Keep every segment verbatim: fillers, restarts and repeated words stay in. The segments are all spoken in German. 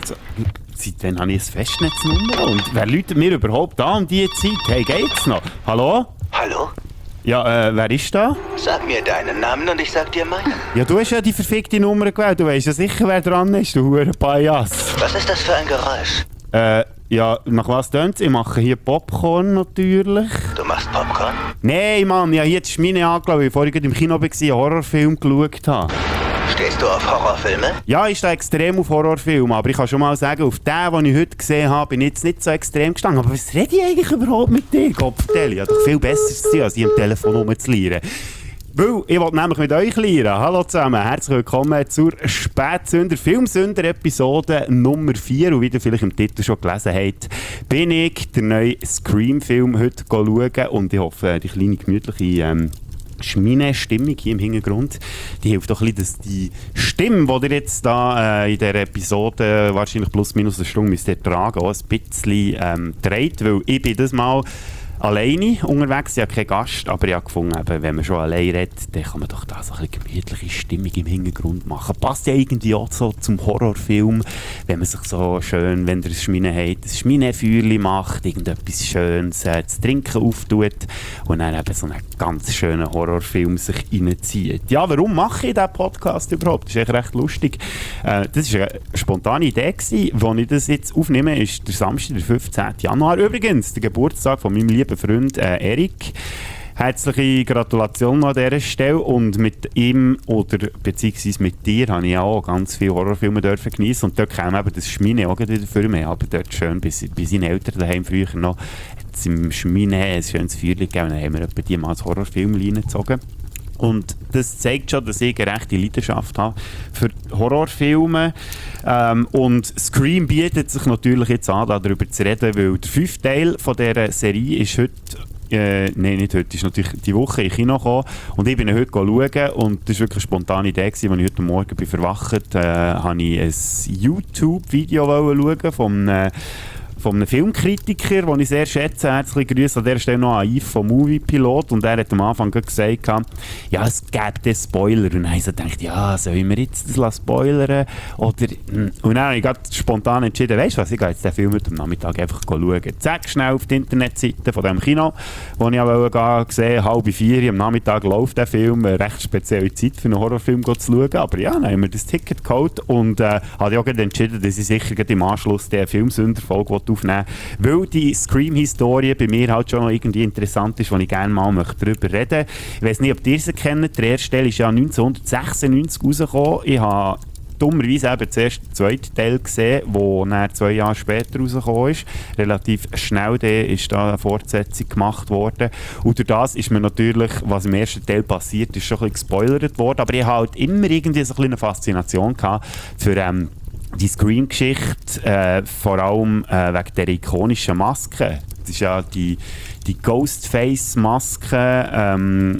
Also, seitdem habe ich ein Festnetznummer und wer läutet mir überhaupt an um diese Zeit? Hey, geht's noch? Hallo? Hallo? Ja, äh, wer ist da? Sag mir deinen Namen und ich sag dir meinen. Ja, du hast ja die verfickte Nummer gewählt. Du weißt ja sicher, wer dran ist, du hure Pajas. Was ist das für ein Geräusch? Äh, ja, nach was tönt's? Ich mache hier Popcorn natürlich. Du machst Popcorn? Nein, Mann, ich habe jetzt Schmine angeschaut, weil ich vorhin gerade im Kino war, einen Horrorfilm geschaut habe. Stehst du auf Horrorfilme? Ja, ich stehe extrem auf Horrorfilme, aber ich kann schon mal sagen, auf den, den ich heute gesehen habe, bin ich jetzt nicht so extrem gestanden. Aber was rede ich eigentlich überhaupt mit dir, Kopfdeli? Ich habe doch viel besser zu tun, als ich am Telefon rumzulieren. Weil ich wollte nämlich mit euch lieren. Hallo zusammen, herzlich willkommen zur Spätsünder Filmsünder Episode Nummer vier. Und wie ihr vielleicht im Titel schon gelesen habt, bin ich den neuen Scream-Film heute schauen. Und ich hoffe, die kleine gemütliche ähm, Schmine Stimmung hier im Hintergrund, die hilft doch ein bisschen, dass die Stimme, die ihr jetzt da äh, in dieser Episode wahrscheinlich plus minus eine Stunde müsst ihr tragen, auch ein bisschen ähm, dreht, weil ich bin das mal alleine unterwegs, ich habe keinen Gast, aber ich habe gefunden, eben, wenn man schon allein redet, dann kann man doch da so eine gemütliche Stimmung im Hintergrund machen. Passt ja irgendwie auch so zum Horrorfilm, wenn man sich so schön, wenn ihr ein Schmine habt, ein Schminefeuerchen macht, irgendetwas Schönes äh, zu trinken auftut und dann eben so einen ganz schönen Horrorfilm sich reinzieht. Ja, warum mache ich diesen Podcast überhaupt? Das ist echt recht lustig. Äh, das war eine spontane Idee gewesen, als ich das jetzt aufnehme, ist der Samstag, der fünfzehnten Januar. Übrigens, der Geburtstag von meinem lieben Freund äh, Erik. Herzliche Gratulation an dieser Stelle und mit ihm oder beziehungsweise mit dir habe ich auch ganz viele Horrorfilme dürfen geniessen und dort kam eben das Schmine auch wieder für mich, aber dort schön bei, bei seinen Eltern daheim früher noch hat es im Schmine ein schönes Feuerchen gegeben und dann haben wir etwa die mal als Horrorfilm reingezogen. Und das zeigt schon, dass ich eine rechte Leidenschaft habe für Horrorfilme. Ähm, und Scream bietet sich natürlich jetzt an, darüber zu reden, weil der fünfte Teil von dieser Serie ist heute, äh, nein, nicht heute, ist natürlich die Woche in Kino gekommen. Und ich bin ihn heute schauen und das war wirklich eine spontane Idee, als ich heute Morgen bin verwacht, äh, habe ich ein YouTube-Video schauen von äh, von einem Filmkritiker, den ich sehr schätze. Herzlich grüße an dieser Stelle noch an Yves vom Movie Pilot. Und er hat am Anfang gesagt, ja, es gäbe den Spoiler. Und dann habe ich so gedacht, ja, sollen wir jetzt das spoilern? Oder, und dann habe ich spontan entschieden, weißt du was, ich gehe jetzt den Film heute am Nachmittag einfach schauen. Zack, schnell auf die Internetseite von diesem Kino, wo ich auch gesehen habe, halb vier am Nachmittag läuft der Film. Eine recht spezielle Zeit für einen Horrorfilm zu schauen. Aber ja, dann haben wir das Ticket geholt und äh, habe auch entschieden, dass ich sicher im Anschluss der Filmsünder-Folge aufnehmen, weil die Scream-Historie bei mir halt schon noch irgendwie interessant ist, wo ich gerne mal darüber reden möchte. Ich weiss nicht, ob ihr sie kennt. Der erste Teil ist ja neunzehnhundertsechsundneunzig rausgekommen. Ich habe dummerweise eben zuerst den zweiten Teil gesehen, der dann zwei Jahre später rausgekommen ist. Relativ schnell der ist da eine Fortsetzung gemacht worden. Und durch das ist mir natürlich, was im ersten Teil passiert ist, schon ein bisschen gespoilert worden. Aber ich hatte halt immer irgendwie so ein bisschen eine Faszination gehabt für ähm, die Scream-Geschichte, äh, vor allem äh, wegen der ikonischen Maske. Das ist ja die, die Ghostface-Maske, ähm,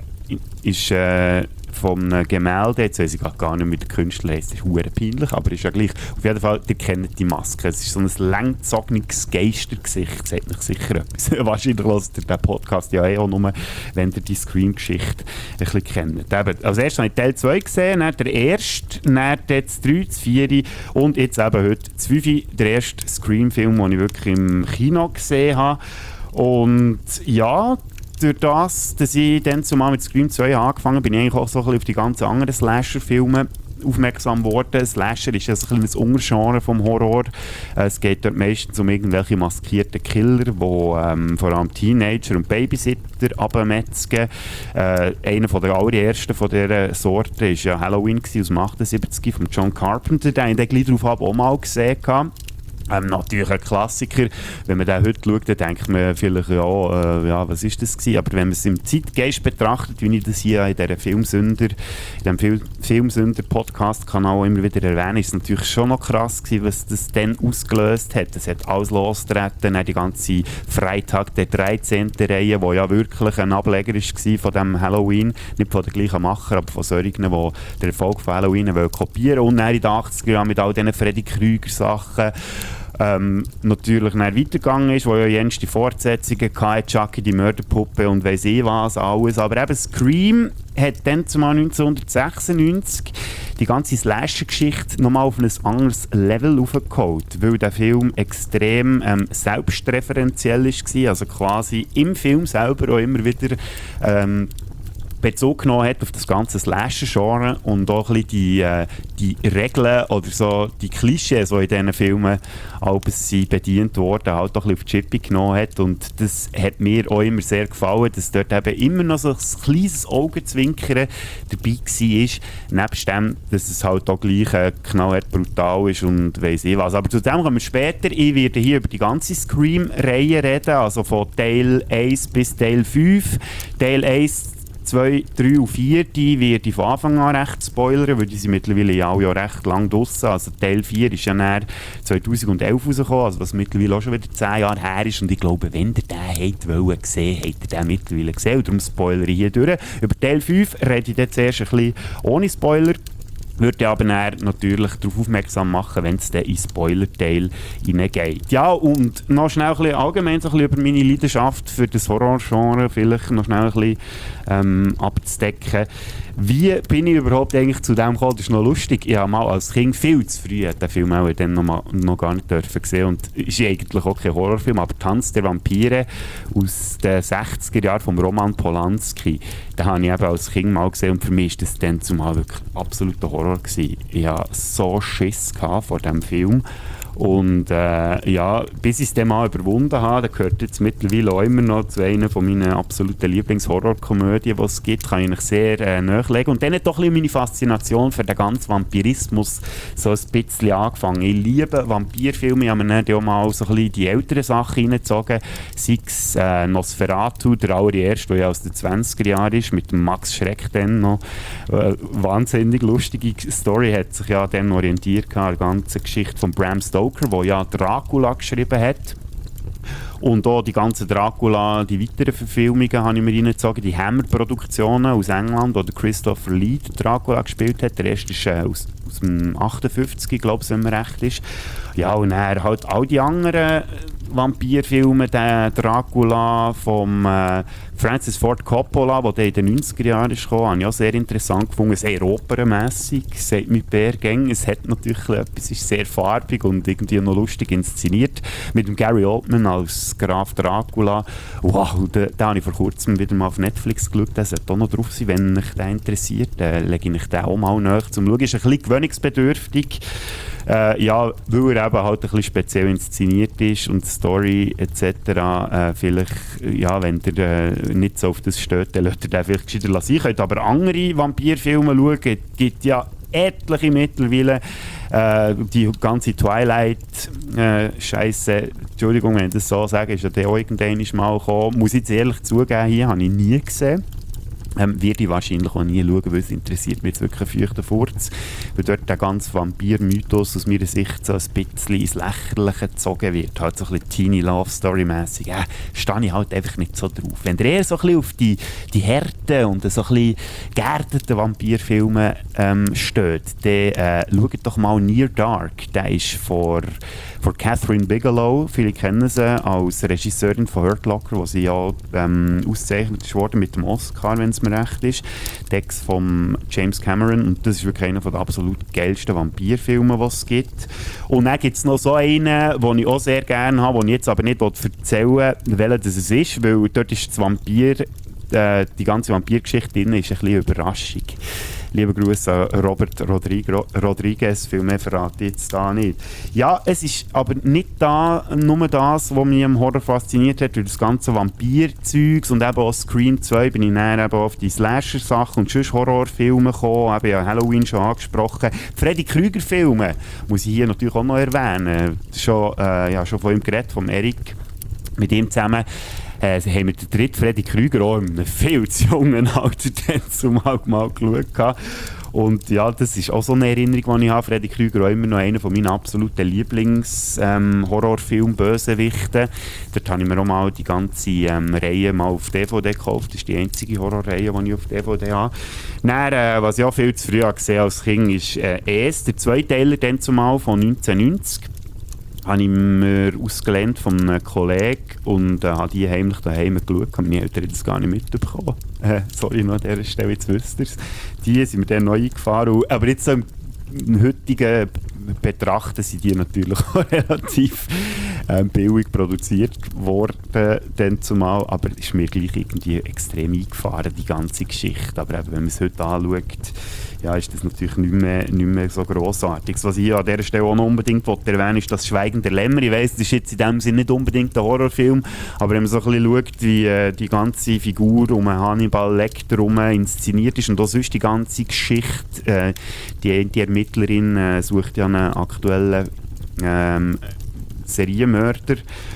ist äh, von einem Gemälde, jetzt weiss ich gar nicht, wie der Künstler heisst, das ist verdammt peinlich, aber ist ja gleich. Auf jeden Fall, ihr kennt die Maske. Es ist so ein langgezogenes Geistergesicht, sagt euch sicher etwas. Wahrscheinlich hört ihr den Podcast ja eh auch nur, wenn ihr die Scream-Geschichte ein bisschen kennt. Eben, als erstes habe ich Teil zwei gesehen, dann der erste, dann das drei, das vier und jetzt eben heute das fünf, der erste Scream-Film, den ich wirklich im Kino gesehen habe. Und ja, durch das, dass ich dann zumal mit Scream zwei angefangen habe, bin ich eigentlich auch so ein bisschen auf die ganzen anderen Slasher-Filme aufmerksam geworden. Slasher ist ja so ein bisschen ein Untergenre vom Horror. Es geht dort meistens um irgendwelche maskierten Killer, die ähm, vor allem Teenager und Babysitter abmetzgen. Äh, einer der allerersten von dieser Sorte war ja Halloween aus dem achtundsiebzig von John Carpenter. Den habe ich gleich darauf auch mal gesehen. Ähm, natürlich ein Klassiker. Wenn man den heute schaut, dann denkt man vielleicht, ja, äh, ja was ist das gewesen? Aber wenn man es im Zeitgeist betrachtet, wie ich das hier in dieser Filmsünder, in diesem Fil- Filmsünder-Podcast-Kanal immer wieder erwähne, ist es natürlich schon noch krass gewesen, was das dann ausgelöst hat. Es hat alles losgetreten, dann die ganze Freitag der dreizehnten Reihe, die ja wirklich ein Ableger war von diesem Halloween. Nicht von den gleichen Macher, aber von solchen, die den Erfolg von Halloween kopieren wollen. Und dann in den achtziger Jahren mit all diesen Freddy Krüger-Sachen. ähm, natürlich dann weitergegangen ist, wo ja jens die Fortsetzungen hatte, Chucky, die Mörderpuppe und weiss ich was, alles. Aber eben Scream hat dann zumal neunzehnhundertsechsundneunzig die ganze Slasher-Geschichte nochmal auf ein anderes Level aufgeholt, weil der Film extrem ähm, selbstreferenziell war, also quasi im Film selber auch immer wieder ähm, Bezug genommen hat auf das ganze Slasher-Genre und auch ein bisschen die, äh, die Regeln oder so die Klischees, die in diesen Filmen sind bedient wurden, halt auch ein bisschen auf die Chippe genommen hat. Und das hat mir auch immer sehr gefallen, dass dort eben immer noch so ein kleines Augenzwinkern dabei war, nebst dem, dass es halt auch gleich äh, knallhart brutal ist und weiss ich was. Aber zu dem kommen wir später. Ich werde hier über die ganze Scream-Reihe reden, also von Teil eins bis Teil fünf. Teil eins zwei, drei und vier, die werde ich von Anfang an recht spoilern, weil die sind mittlerweile ja auch ja recht lang draussen. Also Teil vier ist ja dann zweitausendelf rausgekommen, also was mittlerweile auch schon wieder zehn Jahre her ist. Und ich glaube, wenn ihr den habt wollen sehen, habt ihr den mittlerweile gesehen. Und darum spoilere ich hier durch. Über Teil fünf rede ich dann zuerst ein bisschen ohne Spoiler. Würde aber natürlich darauf aufmerksam machen, wenn es dann in den Spoiler-Teil hineingeht. Ja, und noch schnell ein bisschen allgemein so ein bisschen über meine Leidenschaft für das Horrorgenre vielleicht noch schnell ein bisschen ähm, abzudecken. Wie bin ich überhaupt eigentlich zu dem gekommen? Das ist noch lustig. Ich habe mal als Kind viel zu früh den Film auch dann noch, mal, noch gar nicht dürfen sehen. Und es ist eigentlich auch kein Horrorfilm, aber «Tanz der Vampire» aus den sechziger Jahren von Roman Polanski, den habe ich eben als Kind mal gesehen und für mich war das dann zumal wirklich absoluter Horror gewesen. Ich hatte so Schiss vor diesem Film. Und äh, ja, bis ich es dann mal überwunden habe, da gehört jetzt mittlerweile auch immer noch zu einer von meinen absoluten Lieblings-Horror-Komödien, die es gibt, kann ich mich sehr äh, nachlegen. Und dann hat doch ein bisschen meine Faszination für den ganzen Vampirismus so ein bisschen angefangen. Ich liebe Vampirfilme, ich habe mir dann auch mal so ein bisschen die älteren Sachen reingezogen, sei es äh, Nosferatu, der allererste, der ja aus den zwanziger Jahren ist, mit dem Max Schreck dann noch. Äh, wahnsinnig lustige Story, hat sich ja dann orientiert an der ganzen Geschichte von Bram Stoker, der ja Dracula geschrieben hat. Und auch die ganzen Dracula, die weiteren Verfilmungen habe ich mir reingezogen, die Hammer-Produktionen aus England, wo Christopher Lee Dracula gespielt hat. Der erste ist äh, aus, aus dem achtundfünfzig, glaube ich, wenn man recht ist. Ja, und dann halt all die anderen Vampirfilme, der Dracula vom äh, Francis Ford Coppola, der in den neunziger Jahren ist gekommen, habe ich auch sehr interessant gefunden, sehr opernmässig, sagt mit Bärgängen. Es hat natürlich etwas, ist sehr farbig und irgendwie noch lustig inszeniert. Mit dem Gary Oldman als Graf Dracula. Wow, den, den habe ich vor kurzem wieder mal auf Netflix geschaut, der sollte auch noch drauf sein, wenn euch den interessiert. Dann lege ich den auch mal nach zum Schauen. Ist ein bisschen gewöhnungsbedürftig. Äh, ja, weil er eben halt ein bisschen speziell inszeniert ist und die Story et cetera. Äh, vielleicht, ja, wenn ihr äh, nicht so auf das steht, dann lasst ihr den vielleicht gescheiter sein. Ihr könnt aber andere Vampirfilme schauen. Es gibt ja etliche mittlerweile. Äh, die ganze Twilight-Scheiße, äh, Entschuldigung, wenn ich das so sage, ist ja der auch irgendwann mal gekommen. Muss ich jetzt ehrlich zugeben, hier habe ich nie gesehen. Ähm, werde ich wahrscheinlich auch nie schauen, weil es interessiert mich jetzt wirklich ein feuchter Furz. Weil dort der ganze Vampir-Mythos aus meiner Sicht so ein bisschen ins Lächerliche gezogen wird. Halt so ein bisschen Teenie-Love-Story-mässig. Äh, stehe ich halt einfach nicht so drauf. Wenn ihr eher so ein bisschen auf die, die Härten und so ein bisschen geerdeten Vampirfilme ähm, steht, dann äh, schaut doch mal Near Dark. Der ist vor... von Catherine Bigelow, viele kennen sie als Regisseurin von Hurt Locker, wo sie ja ähm, ausgezeichnet wurde mit dem Oscar, wenn es mir recht ist. Text von James Cameron, und das ist wirklich einer der absolut geilsten Vampirfilme, die es gibt. Und dann gibt es noch so einen, den ich auch sehr gerne habe, den ich jetzt aber nicht erzählen will, welcher das ist, weil dort ist das Vampir, äh, die ganze Vampirgeschichte drin ist ein bisschen eine Überraschung. Liebe Grüße an Robert Rodrigo, Rodriguez, viel mehr verrate ich jetzt da nicht. Ja, es ist aber nicht da, nur das, was mich am Horror fasziniert hat, durch das ganze Vampir-Zeugs und eben auch Scream zwei bin ich dann eben auf die Slasher-Sachen und sonst Horrorfilme gekommen, eben ja Halloween schon angesprochen. Freddy Krüger-Filme muss ich hier natürlich auch noch erwähnen. Schon, äh, ja, schon von ihm geredet, von Eric, mit ihm zusammen. Äh, haben wir den dritten Freddy Krüger auch in einem viel zu jungen Alter dann zumal mal geschaut. Und ja, das ist auch so eine Erinnerung, die ich habe. Freddy Krüger auch immer noch einer von meinen absoluten Lieblings-Horrorfilm-Bösewichten. Dort habe ich mir auch mal die ganze ähm, Reihe mal auf D V D gekauft. Das ist die einzige Horrorreihe, die ich auf D V D habe. Dann, äh, was ich auch viel zu früh gesehen als Kind, ist äh, «Es», der Zweiteiler dann zumal von neunzehnhundertneunzig. habe ich mir ausgelernt von einem Kollegen und äh, habe die heimlich daheim geschaut. Meine Eltern haben das gar nicht mitbekommen. Äh, sorry, noch an dieser Stelle, jetzt wisst ihr es. Die sind mir dann neu eingefahren. Und, aber jetzt so im, im heutigen Betrachten sind die natürlich auch relativ äh, billig produziert worden, dann zumal. Aber es ist mir gleich irgendwie extrem eingefahren, die ganze Geschichte. Aber eben, wenn man es heute anschaut, ja, ist das natürlich nicht mehr, nicht mehr so grossartig. Was ich an dieser Stelle auch noch unbedingt erwähnen will, ist das Schweigen der Lämmer. Ich weiss, das ist jetzt in dem Sinne nicht unbedingt ein Horrorfilm, aber wenn man so ein bisschen schaut, wie äh, die ganze Figur um Hannibal Lecter herum inszeniert ist und auch sonst die ganze Geschichte, äh, die, die Ermittlerin äh, sucht ja einen aktuellen ähm, Serienmörder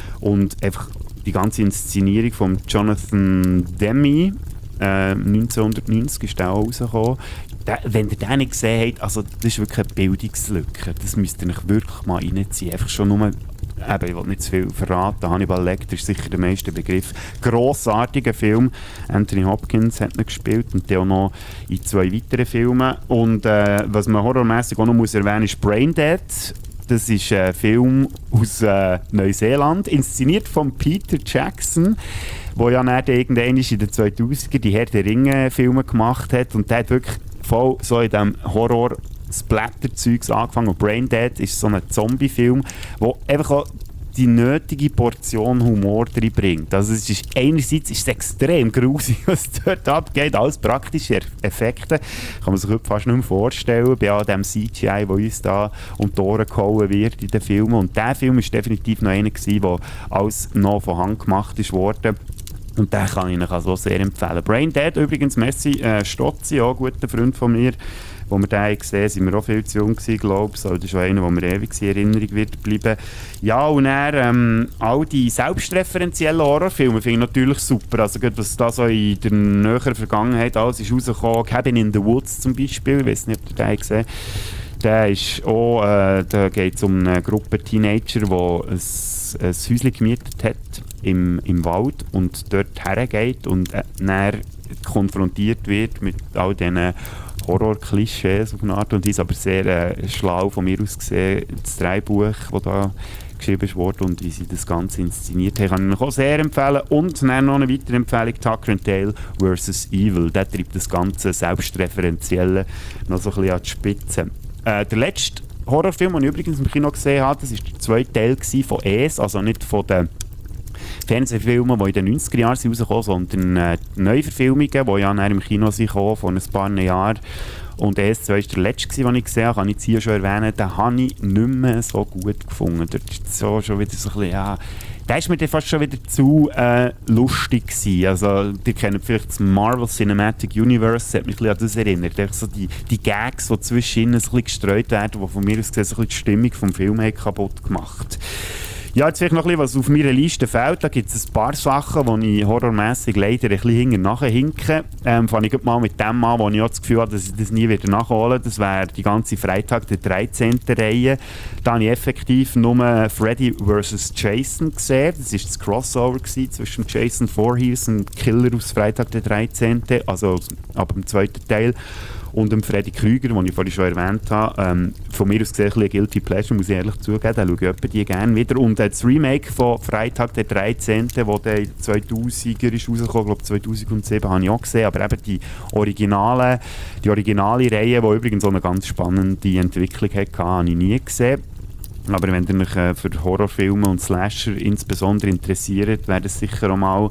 und einfach die ganze Inszenierung von Jonathan Demme, äh, neunzehnhundertneunzig ist der auch rausgekommen. Da, wenn ihr den nicht gesehen habt, also das ist wirklich eine Bildungslücke. Das müsst ihr euch wirklich mal reinziehen. Einfach schon nur, eben, ich will nicht zu viel verraten, Hannibal Lecter ist sicher der meiste Begriff. Grossartiger Film. Anthony Hopkins hat ihn gespielt und dann auch noch in zwei weiteren Filmen. Und äh, was man horrormäßig auch noch muss erwähnen muss, ist Braindead. Das ist ein Film aus äh, Neuseeland, inszeniert von Peter Jackson, der ja dann irgendwann in den zweitausender die Herr der Ringe-Filme gemacht hat. Und der hat wirklich voll so in diesem Horror-Splatter-Zeugs angefangen. Und Braindead ist so ein Zombie-Film, der einfach auch die nötige Portion Humor reinbringt. Also es ist, einerseits ist es extrem grusig, was dort abgeht, alles praktische Effekte. Kann man sich heute fast nicht mehr vorstellen, bei all dem C G I, der uns da um die Ohren gehauen wird in den Filmen. Und dieser Film war definitiv noch einer, der alles noch von Hand gemacht ist worden. Und den kann ich Ihnen also sehr empfehlen. Braindead übrigens, Messi äh, Stotzi, auch ein guter Freund von mir. Als wir den gesehen haben, sind wir auch viel zu jung gewesen, glaube ich. Also das ist auch einer, der mir ewig in Erinnerung wird bleiben. Ja, und dann ähm, all die selbstreferenziellen Horrorfilme finde ich natürlich super. Also gerade, was da so in der näheren Vergangenheit alles ist rausgekommen. Cabin in the Woods zum Beispiel, ich weiß nicht, ob ihr den gesehen habt. Der ist auch, äh, da geht es um eine Gruppe Teenager, die ein, ein Häuschen gemietet hat im, im Wald und dort hergeht und äh, dann konfrontiert wird mit all diesen Horror-Klischees auf eine Art und Weise, aber sehr äh, schlau von mir aus gesehen, das Drehbuch, das da geschrieben wurde und wie sie das Ganze inszeniert haben, kann ich euch auch sehr empfehlen. Und dann noch eine weitere Empfehlung, Tucker and Dale versus. Evil. Der treibt das ganze Selbstreferenzielle noch so ein bisschen an die Spitze. Äh, der letzte Horrorfilm, den ich übrigens im Kino gesehen habe, das war der zweite Teil von Es, also nicht von den Fernsehfilmen, die in den neunziger Jahren rausgekommen sind, sondern äh, Neuverfilmungen, die ja im Kino sind, vor ein paar Jahren. Und E S zwei war der letzte, den ich gesehen habe, kann ich jetzt hier schon erwähnen, den habe ich nicht mehr so gut gefunden. Dort ist so schon wieder so ein bisschen, ja, der ist mir dann fast schon wieder zu äh, lustig gewesen. Also, ihr kennt vielleicht das Marvel Cinematic Universe, das hat mich ein bisschen an das erinnert. So die, die Gags, die zwischen ihnen so ein bisschen gestreut werden, die von mir aus gesehen so ein bisschen die Stimmung vom Film haben kaputt gemacht. Ja, jetzt vielleicht noch ein bisschen, was auf meiner Liste fehlt. Da gibt es ein paar Sachen, die ich horrormässig leider ein bisschen hinten nachhinke. Ähm, fange ich mal mit dem an, wo ich auch das Gefühl habe, dass ich das nie wieder nachholen. Das wäre die ganze Freitag der dreizehnte Reihe. Da habe ich effektiv nur Freddy versus. Jason gesehen. Das war das Crossover zwischen Jason Voorhees und Killer aus Freitag der dreizehnte. Also ab dem zweiten Teil. Und dem Freddy Krüger, den ich vorhin schon erwähnt habe. Ähm, von mir aus gesehen ein bisschen Guilty Pleasure, muss ich ehrlich zugeben. Da schaue ich etwa die gerne wieder. Und äh, das Remake von Freitag der dreizehnte, das in den zweitausender ist rausgekommen, glaube zweitausendsieben, habe ich auch gesehen. Aber eben die originale, die originale Reihe, die übrigens auch eine ganz spannende Entwicklung hatte, habe ich nie gesehen. Aber wenn ihr euch äh, für Horrorfilme und Slasher insbesondere interessiert, wäre das sicher auch mal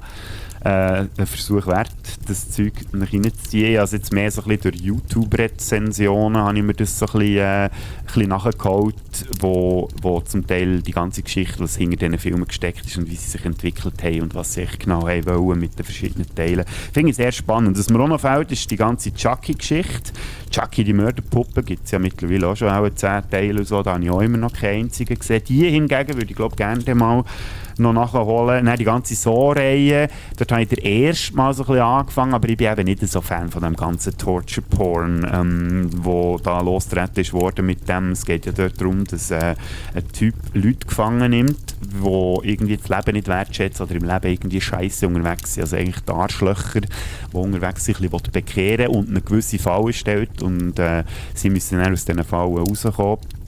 Äh, ein Versuch wert, das Zeug nach reinzuziehen. Also jetzt mehr so ein bisschen durch YouTube-Rezensionen habe ich mir das so ein bisschen, äh, ein bisschen nachgeholt, wo, wo zum Teil die ganze Geschichte, was hinter diesen Filmen gesteckt ist und wie sie sich entwickelt haben und was sie echt genau haben wollen mit den verschiedenen Teilen. Finde ich sehr spannend. Was mir auch noch fehlt, ist die ganze Chucky-Geschichte. Chucky, die Mörderpuppe, gibt es ja mittlerweile auch schon auch zehn Teile und so, da habe ich auch immer noch keinen einzigen gesehen. Die hingegen würde ich glaube gerne mal noch nachholen. Dann die ganze So-Reihe, dort habe ich das erste Mal so ein bisschen angefangen, aber ich bin eben nicht so Fan von dem ganzen Torture-Porn, ähm, wo da losgetreten ist worden mit dem. Es geht ja dort darum, dass äh, ein Typ Leute gefangen nimmt, die irgendwie das Leben nicht wertschätzen oder im Leben irgendwie Scheiße unterwegs sind. Also eigentlich die Arschlöcher, die unterwegs sich ein bisschen bekehren und eine gewisse Falle stellt und äh, sie müssen dann aus diesen Fallen rauskommen.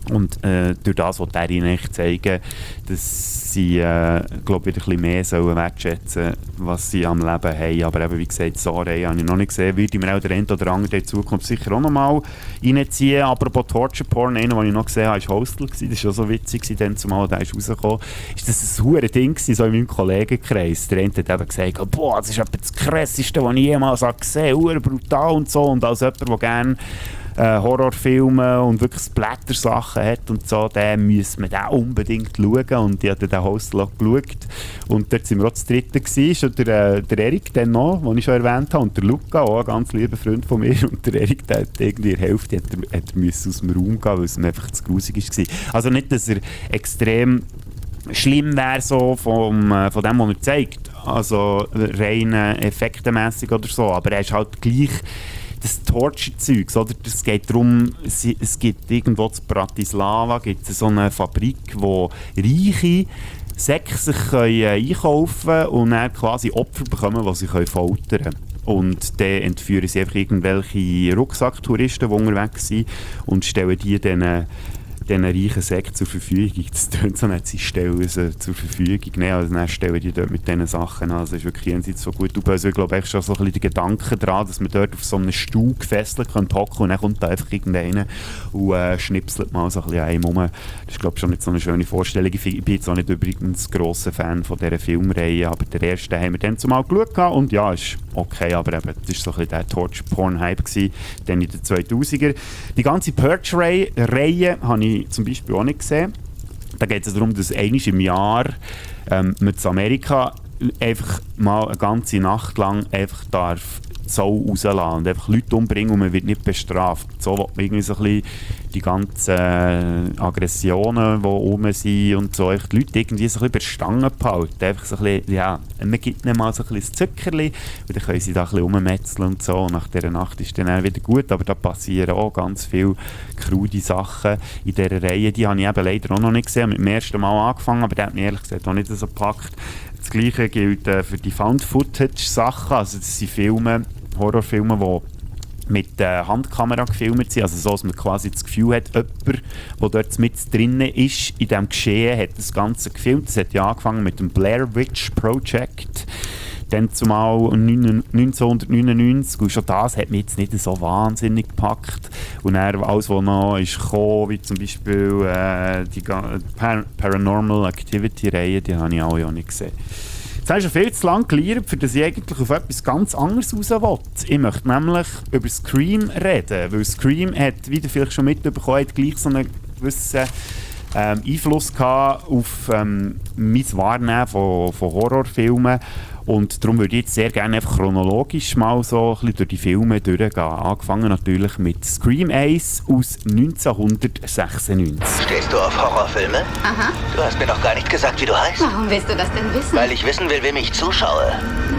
Und äh, durch das wollte er ihnen zeigen, dass sie äh, glaub, wieder ein bisschen mehr sollen wertschätzen, was sie am Leben haben. Aber eben, wie gesagt, so Reihe habe ich noch nicht gesehen. Würde ich mir auch der eine oder andere in Zukunft sicher auch noch mal reinziehen. Apropos Torture Porn, einer, den ich noch gesehen habe, war Hostel. Das war schon so witzig, dann zumal der ist rausgekommen. Ist das ein verdammtes Ding gewesen, so in meinem Kollegenkreis. Der eine hat eben gesagt, boah, das ist etwa das Krasseste, was ich jemals gesehen habe. Verdammt brutal und so. Und als jemand, der gerne Äh, Horrorfilme und wirklich Splatter-Sachen hat und so, dann müssen wir den unbedingt schauen. Und ich habe den Hostel auch geschaut. Und dort waren wir auch das dritte gewesen, und der, äh, der Erik dann noch, den ich schon erwähnt habe, und der Luca, auch ein ganz lieber Freund von mir. Und der Erik, der hat irgendwie in der Hälfte hat er, hat er müssen aus dem Raum gehen, weil es ihm einfach zu grusig war. Also nicht, dass er extrem schlimm wäre so vom, äh, von dem, was er zeigt. Also rein äh, effektenmässig oder so. Aber er ist halt gleich das Torture-Zeugs, oder? Es geht darum, es, es gibt irgendwo in Bratislava gibt es so eine Fabrik, wo Reiche Säcke sich können, äh, einkaufen können und dann quasi Opfer bekommen, die sie können foltern können. Und dann entführen sie einfach irgendwelche Rucksacktouristen, die unterwegs sind, und stellen die dann diesen reichen Säcken zur Verfügung. Das tönt so nicht, sie stellen sie zur Verfügung. Nein, also dann stellen die dort mit diesen Sachen an. Also das ist wirklich jenseits so gut. Also ich glaube, ich schon so ein bisschen die Gedanken daran, dass man dort auf so einem Stuhl gefesselt hocken könnte und dann kommt da einfach irgendeiner und äh, schnipselt mal so ein bisschen einem rum. Das ist, glaube ich, schon nicht so eine schöne Vorstellung. Ich bin jetzt auch nicht übrigens grosser Fan von dieser Filmreihe, aber der erste haben wir dann zumal geschaut und ja, ist okay, aber eben, das war so ein bisschen der Torture-Porn-Hype dann in den zweitausender. Die ganze Purge-Reihe habe ich zum Beispiel auch nicht gesehen. Da geht es darum, dass einmal im Jahr ähm, mit Amerika einfach mal eine ganze Nacht lang einfach darf Sau rauslassen und einfach Leute umbringen und man wird nicht bestraft. So will man irgendwie so ein bisschen die ganzen äh, Aggressionen, die rum sind und so, einfach die Leute irgendwie so ein bisschen bei der Stange behalten. Einfach so ein bisschen, ja, man gibt ihnen mal so ein bisschen das Zuckerli und dann können sie da ein bisschen rummetzeln und so. Und nach dieser Nacht ist dann auch wieder gut, aber da passieren auch ganz viele krude Sachen in dieser Reihe. Die habe ich eben leider auch noch nicht gesehen. Mit dem ersten Mal angefangen, aber der hat mich ehrlich gesagt auch nicht so gepackt. Das Gleiche gilt äh, für die Found-Footage-Sachen, also das sind Filme, Horrorfilme, die mit der äh, Handkamera gefilmt sind, also so, dass man quasi das Gefühl hat, jemand, der dort mit drin ist, in diesem Geschehen, hat das Ganze gefilmt. Das hat ja angefangen mit dem Blair Witch Project, dann zumal neunzehnhundertneunundneunzig, und schon das hat mich jetzt nicht so wahnsinnig gepackt. Und dann alles, was noch ist gekommen, wie zum Beispiel äh, die Par- Paranormal Activity-Reihe, die habe ich auch ja nicht gesehen. Jetzt hast du schon viel zu lange gelernt, für das ich eigentlich auf etwas ganz anderes raus will. Ich möchte nämlich über Scream reden, weil Scream hat, wie du vielleicht schon mitbekommen hast, gleich so einen gewissen ähm, Einfluss gehabt auf ähm, mein Wahrnehmen von, von Horrorfilmen. Und darum würde ich jetzt sehr gerne einfach chronologisch mal so ein bisschen durch die Filme durchgehen. Angefangen natürlich mit Scream eins aus neunzehnhundertsechsundneunzig. Stehst du auf Horrorfilme? Aha. Du hast mir noch gar nicht gesagt, wie du heißt. Warum willst du das denn wissen? Weil ich wissen will, wem ich zuschaue.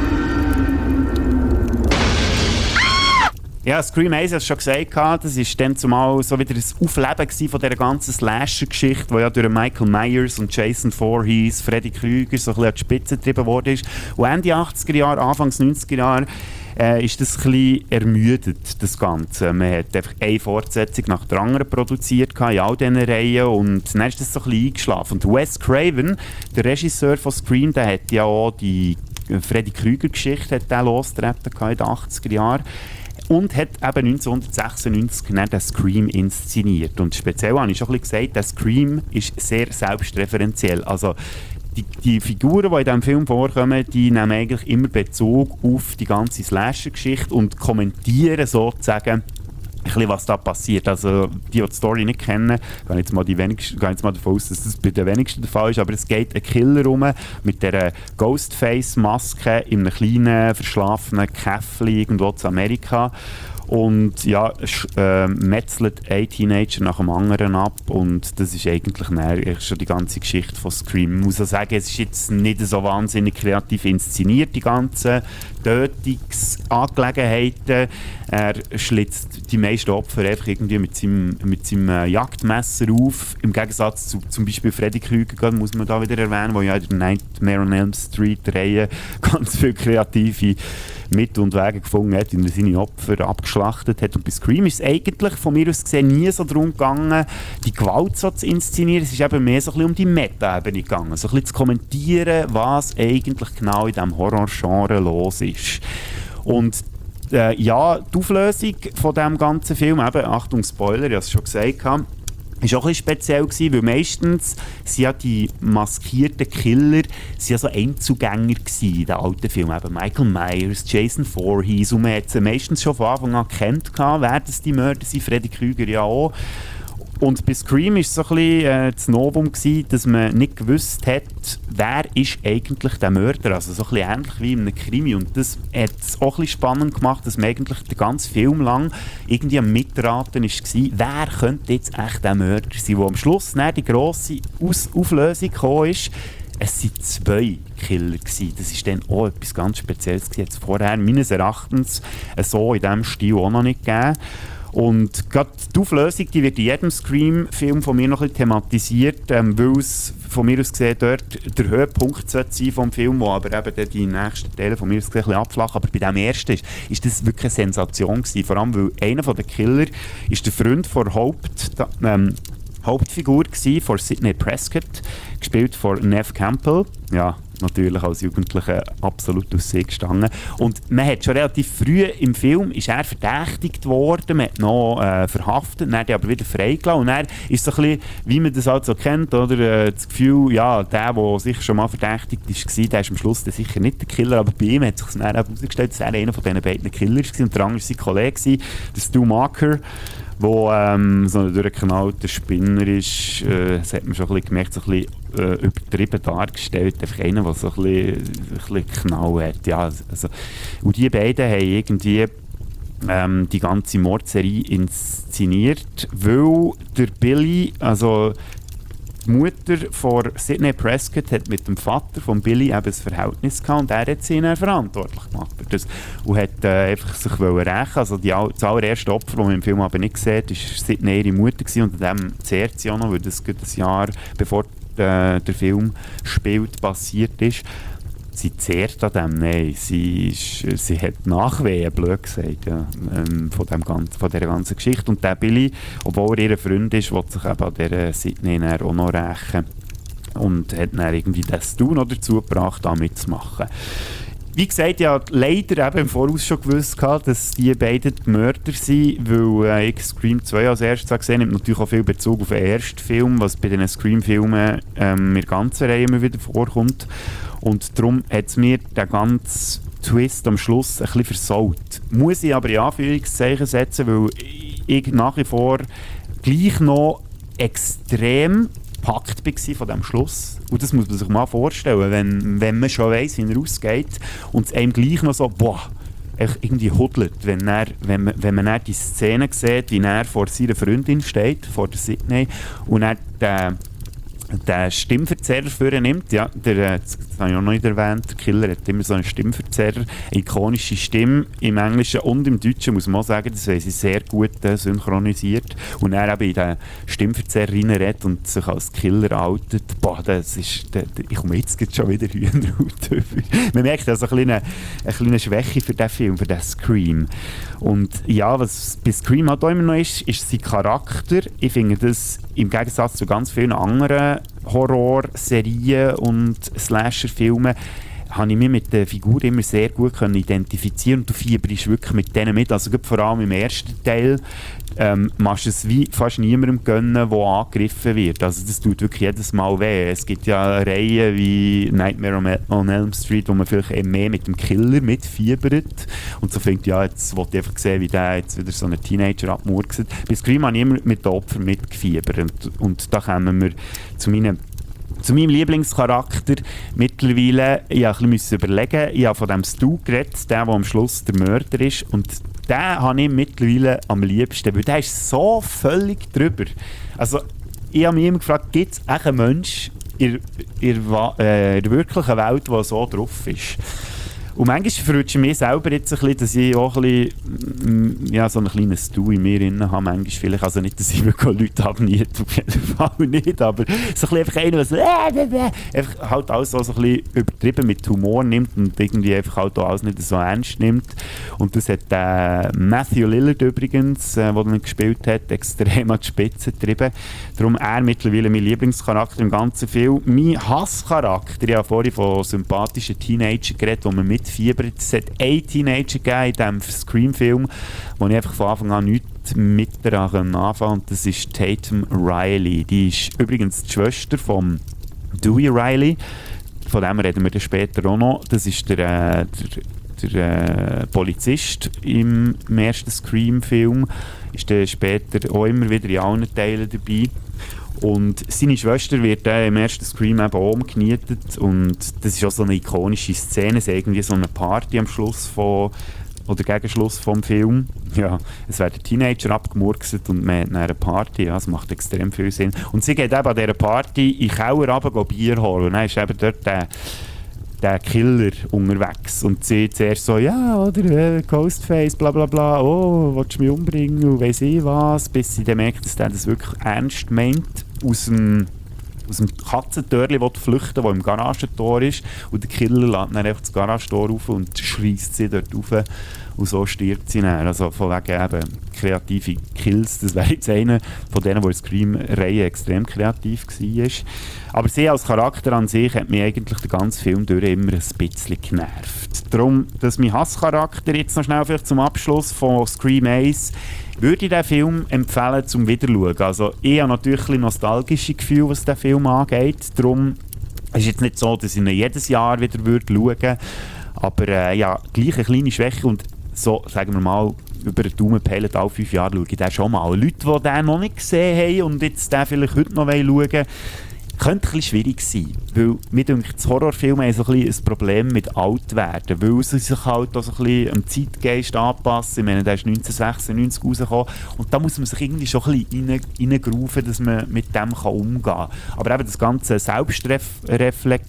Ja, Scream eins, hast du schon gesagt, das war dann zumal so wieder das Aufleben von dieser ganzen Slasher-Geschichte, die ja durch Michael Myers und Jason Voorhees, Freddy Krüger so ein bisschen an die Spitze getrieben worden ist. Und Ende achtziger Jahre, Anfangs neunziger Jahre äh, ist das ein bisschen ermüdet, das Ganze. Man hat einfach eine Fortsetzung nach der anderen produziert in all diesen Reihen und dann ist das so ein bisschen eingeschlafen. Und Wes Craven, der Regisseur von Scream, der hat ja auch die Freddy Krüger-Geschichte losgetreten in den achtziger Jahren. Und hat eben neunzehnhundertsechsundneunzig den Scream inszeniert. Und speziell habe ich schon ein bisschen gesagt, der Scream ist sehr selbstreferenziell. Also die, die Figuren, die in diesem Film vorkommen, die nehmen eigentlich immer Bezug auf die ganze Slasher-Geschichte und kommentieren sozusagen ein bisschen, was da passiert. Also die, die die Story nicht kennen, gehen jetzt mal, die wenigsten, gehen jetzt mal davon aus, dass das bei den wenigsten der Fall ist, aber es geht ein Killer rum mit dieser Ghostface-Maske in einem kleinen, verschlafenen Käffchen irgendwo zu Amerika. Und ja, äh, metzelt ein Teenager nach dem anderen ab und das ist eigentlich näher, schon die ganze Geschichte von Scream. Ich muss auch sagen, es ist jetzt nicht so wahnsinnig kreativ inszeniert, die ganzen Tötungsangelegenheiten. Er schlitzt die meisten Opfer einfach irgendwie mit seinem, mit seinem äh, Jagdmesser auf. Im Gegensatz zu zum Beispiel Freddy Krüger, muss man da wieder erwähnen, wo ja in der Nightmare on Elm Street Reihe ganz viele kreative Mittel und Wege gefunden hat, wie er seine Opfer abgeschlachtet hat. Und bei Scream ist es eigentlich von mir aus gesehen nie so darum gegangen, die Gewalt so zu inszenieren. Es ist eben mehr so ein bisschen um die Meta-Ebene gegangen. So ein bisschen zu kommentieren, was eigentlich genau in diesem Horror-Genre los ist. Und äh, ja, die Auflösung von diesem ganzen Film, eben, Achtung Spoiler, ich habe es schon gesagt, war auch ein bisschen speziell gewesen, weil meistens sind ja die maskierten Killer sind ja so Einzugänger gewesen in den alten Filmen. Eben Michael Myers, Jason Voorhees, und man hat sie meistens schon von Anfang an gekannt, wer das die Mörder sind, Freddy Krüger ja auch. Und bei Scream war es so ein bisschen äh, das Novum gewesen, dass man nicht gewusst hat, wer ist eigentlich der Mörder. Also so ein bisschen ähnlich wie in einem Krimi. Und das hat es auch ein bisschen spannend gemacht, dass man eigentlich den ganzen Film lang irgendwie am Mitraten war, wer könnte jetzt echt der Mörder sein, wo am Schluss dann die grosse Aus- Auflösung gekommen ist. Es waren zwei Killer gewesen. Das war dann auch etwas ganz Spezielles gewesen. Jetzt vorher meines Erachtens so in diesem Stil auch noch nicht gegeben. Und gerade die Auflösung, die wird in jedem Scream-Film von mir noch ein bisschen thematisiert, ähm, weil es von mir aus gesehen dort der Höhepunkt sein vom Film, wo aber eben dann die nächsten Teile von mir aus gesehen ein bisschen abflachen. Aber bei dem ersten ist, ist das wirklich eine Sensation gewesen. Vor allem, weil einer der Killer ist der Freund der Haupt, ähm, Hauptfigur gewesen, von Sidney Prescott, gespielt von Neve Campbell. Ja, natürlich als Jugendlicher absolut aus sich gestanden. Und man hat schon relativ früh im Film ist er verdächtigt worden, man hat noch äh, verhaftet, dann hat er aber wieder freigelassen. Und dann ist so ein bisschen, wie man das halt so kennt, oder, äh, das Gefühl, ja, der, der sicher schon mal verdächtigt war, der ist am Schluss dann sicher nicht der Killer, aber bei ihm hat sich dann herausgestellt, dass er einer von diesen beiden Killers war. Und der andere war sein Kollege, der Stu Macher, wo ähm, so ein durchgeknallter Spinner ist. Äh, das hat man schon ein bisschen gemerkt, so ein bisschen äh, übertrieben dargestellt. Einfach einer, der so ein bisschen, ein bisschen Knall hat. Ja, also, und die beiden haben irgendwie ähm, die ganze Mordserie inszeniert, weil der Billy, also die Mutter von Sidney Prescott hat mit dem Vater von Billy eben ein Verhältnis gehabt und er hat sie dann verantwortlich gemacht für das und hat äh, einfach sich rächen. Also die, das allererste Opfer, das man im Film aber nicht sieht, war Sidney ihre Mutter gewesen, und an dem zehrt sie auch noch, weil das gerade ein Jahr bevor äh, der Film spielt, passiert ist. Sie zehrt an dem, nein, sie, ist, sie hat Nachwehen, blöd gesagt, ja, ähm, von, dem ganzen, von dieser ganzen Geschichte. Und der Billy, obwohl er ihr Freund ist, will sich eben an dieser Sidney auch noch rächen und hat dann irgendwie das Tun noch dazu gebracht, da mitzumachen. Wie gesagt, ja, leider eben im Voraus schon gewusst, dass die beiden die Mörder sind, weil äh, ich Scream zwei als erstes gesehen habe, natürlich auch viel Bezug auf den ersten Film, was bei den Scream-Filmen ähm, in der ganzen Reihe immer wieder vorkommt. Und darum hat es mir den ganzen Twist am Schluss ein bisschen versaut. Muss ich aber in Anführungszeichen setzen, weil ich nach wie vor gleich noch extrem gepackt war von diesem Schluss. Und das muss man sich mal vorstellen, wenn, wenn man schon weiss, wie er ausgeht und es einem gleich noch so, boah, irgendwie hudelt, wenn, er, wenn, man, wenn man dann die Szene sieht, wie er vor seiner Freundin steht, vor der Sidney, und er den, den Stimmverzerrer für nimmt. Ja, der, das habe ich auch noch nicht erwähnt, der Killer hat immer so einen Stimmverzerrer, eine ikonische Stimme im Englischen und im Deutschen, muss man auch sagen, das haben sie sehr gut äh, synchronisiert. Und er eben in den Stimmverzerrer reinredet und sich als Killer outet. Boah, das ist, der, der, ich komme jetzt schon wieder Hühnerhaut über. Man merkt also eine kleine, eine kleine Schwäche für diesen Film, für diesen Scream. Und ja, was bei Scream halt auch immer noch ist, ist sein Charakter. Ich finde das im Gegensatz zu ganz vielen anderen Horrorserien und Slasher-Filmen habe ich mich mit der Figur immer sehr gut können identifizieren und du fieberst wirklich mit denen mit. Also vor allem im ersten Teil ähm, machst du es wie fast niemandem gönnen, der angegriffen wird. Also das tut wirklich jedes Mal weh. Es gibt ja Reihen wie Nightmare on Elm Street, wo man vielleicht eben mehr mit dem Killer mitfiebert und so findet, ja, jetzt wollte ich einfach sehen, wie der jetzt wieder so einen Teenager abmurkst. Bei Scream habe ich immer mit den Opfern mitgefiebert und, und da kommen wir zu meinen Zu meinem Lieblingscharakter mittlerweile, ich musste ein bisschen überlegen, ich habe von dem Stu geredet, der, der am Schluss der Mörder ist, und den habe ich mittlerweile am liebsten, weil der ist so völlig drüber. Also ich habe mich immer gefragt, gibt es echt einen Menschen in, in, äh, in der wirklichen Welt, der so drauf ist? Und manchmal verrutsche ich mich selber jetzt ein bisschen, dass ich auch ein bisschen, ja, so einen kleinen Stu in mir drin habe, manchmal vielleicht. Also nicht, dass ich wirklich Leute abniete, auf jeden Fall nicht, aber so ein bisschen einfach einer, der so, einfach halt alles so, so ein bisschen übertrieben mit Humor nimmt und irgendwie einfach halt auch alles nicht so ernst nimmt. Und das hat äh, Matthew Lillard übrigens, äh, der dann gespielt hat, extrem an die Spitze getrieben. Darum er mittlerweile mein Lieblingscharakter im ganzen Film. Mein Hasscharakter, ich habe vorhin von sympathischen Teenagern geredet, die man mitfiebert. Es hat einen Teenager gegeben in diesem Scream-Film, wo ich einfach von Anfang an nichts mit daran anfangen konnte. Und das ist Tatum Riley. Die ist übrigens die Schwester von Dewey Riley. Von dem reden wir dann später auch noch. Das ist der, äh, der, der äh, Polizist im, im ersten Scream-Film. Ist dann später auch immer wieder in allen Teilen dabei. Und seine Schwester wird äh, im ersten Scream eben auch umgenietet. Und das ist auch so eine ikonische Szene. Es ist irgendwie so eine Party am Schluss von, oder gegen Schluss vom Film. Ja, es werden Teenager abgemurkset und man hat eine Party. Ja, das macht extrem viel Sinn. Und sie geht eben an dieser Party in den Keller runter Bier holen. Und dann ist eben dort der, der Killer unterwegs. Und sie zuerst so, ja, oder äh, Ghostface, bla bla bla, oh, willst du mich umbringen und weiss ich was. Bis sie dann merkt, dass der das wirklich ernst meint. Aus dem, aus dem Katzentörli flüchten, das im Garagentor ist. Und der Killer lässt dann einfach das Garagentor auf und schreisst sie dort rauf. Und so stirbt sie dann. Also von wegen eben kreative Kills. Das wäre jetzt einer von denen, die in Scream-Reihe extrem kreativ war. Aber sie als Charakter an sich hat mich eigentlich den ganzen Film durch immer ein bisschen genervt. Darum, dass mein Hasscharakter jetzt noch schnell vielleicht zum Abschluss von Scream eins würde ich den Film empfehlen zum Wiederschauen. Also ich habe natürlich ein nostalgisches Gefühl, was den Film angeht. Darum ist es jetzt nicht so, dass ich ihn jedes Jahr wieder schauen würde. Aber äh, ja, gleich eine kleine Schwäche und so, sagen wir mal, über den Daumen peilen, alle fünf Jahre schaue ich den schon mal. Leute, die den noch nicht gesehen haben und jetzt den vielleicht heute noch schauen wollen, könnte ein bisschen schwierig sein. Weil mir denke, das Horrorfilme haben so ein, bisschen ein Problem mit Altwerden. Weil sie sich halt auch so ein bisschen am Zeitgeist anpassen. Ich meine, der ist neunzehnhundertsechsundneunzig rausgekommen. Und da muss man sich irgendwie schon ein bisschen reingrooven, dass man mit dem umgehen kann. Aber eben das ganze Selbstreflekt...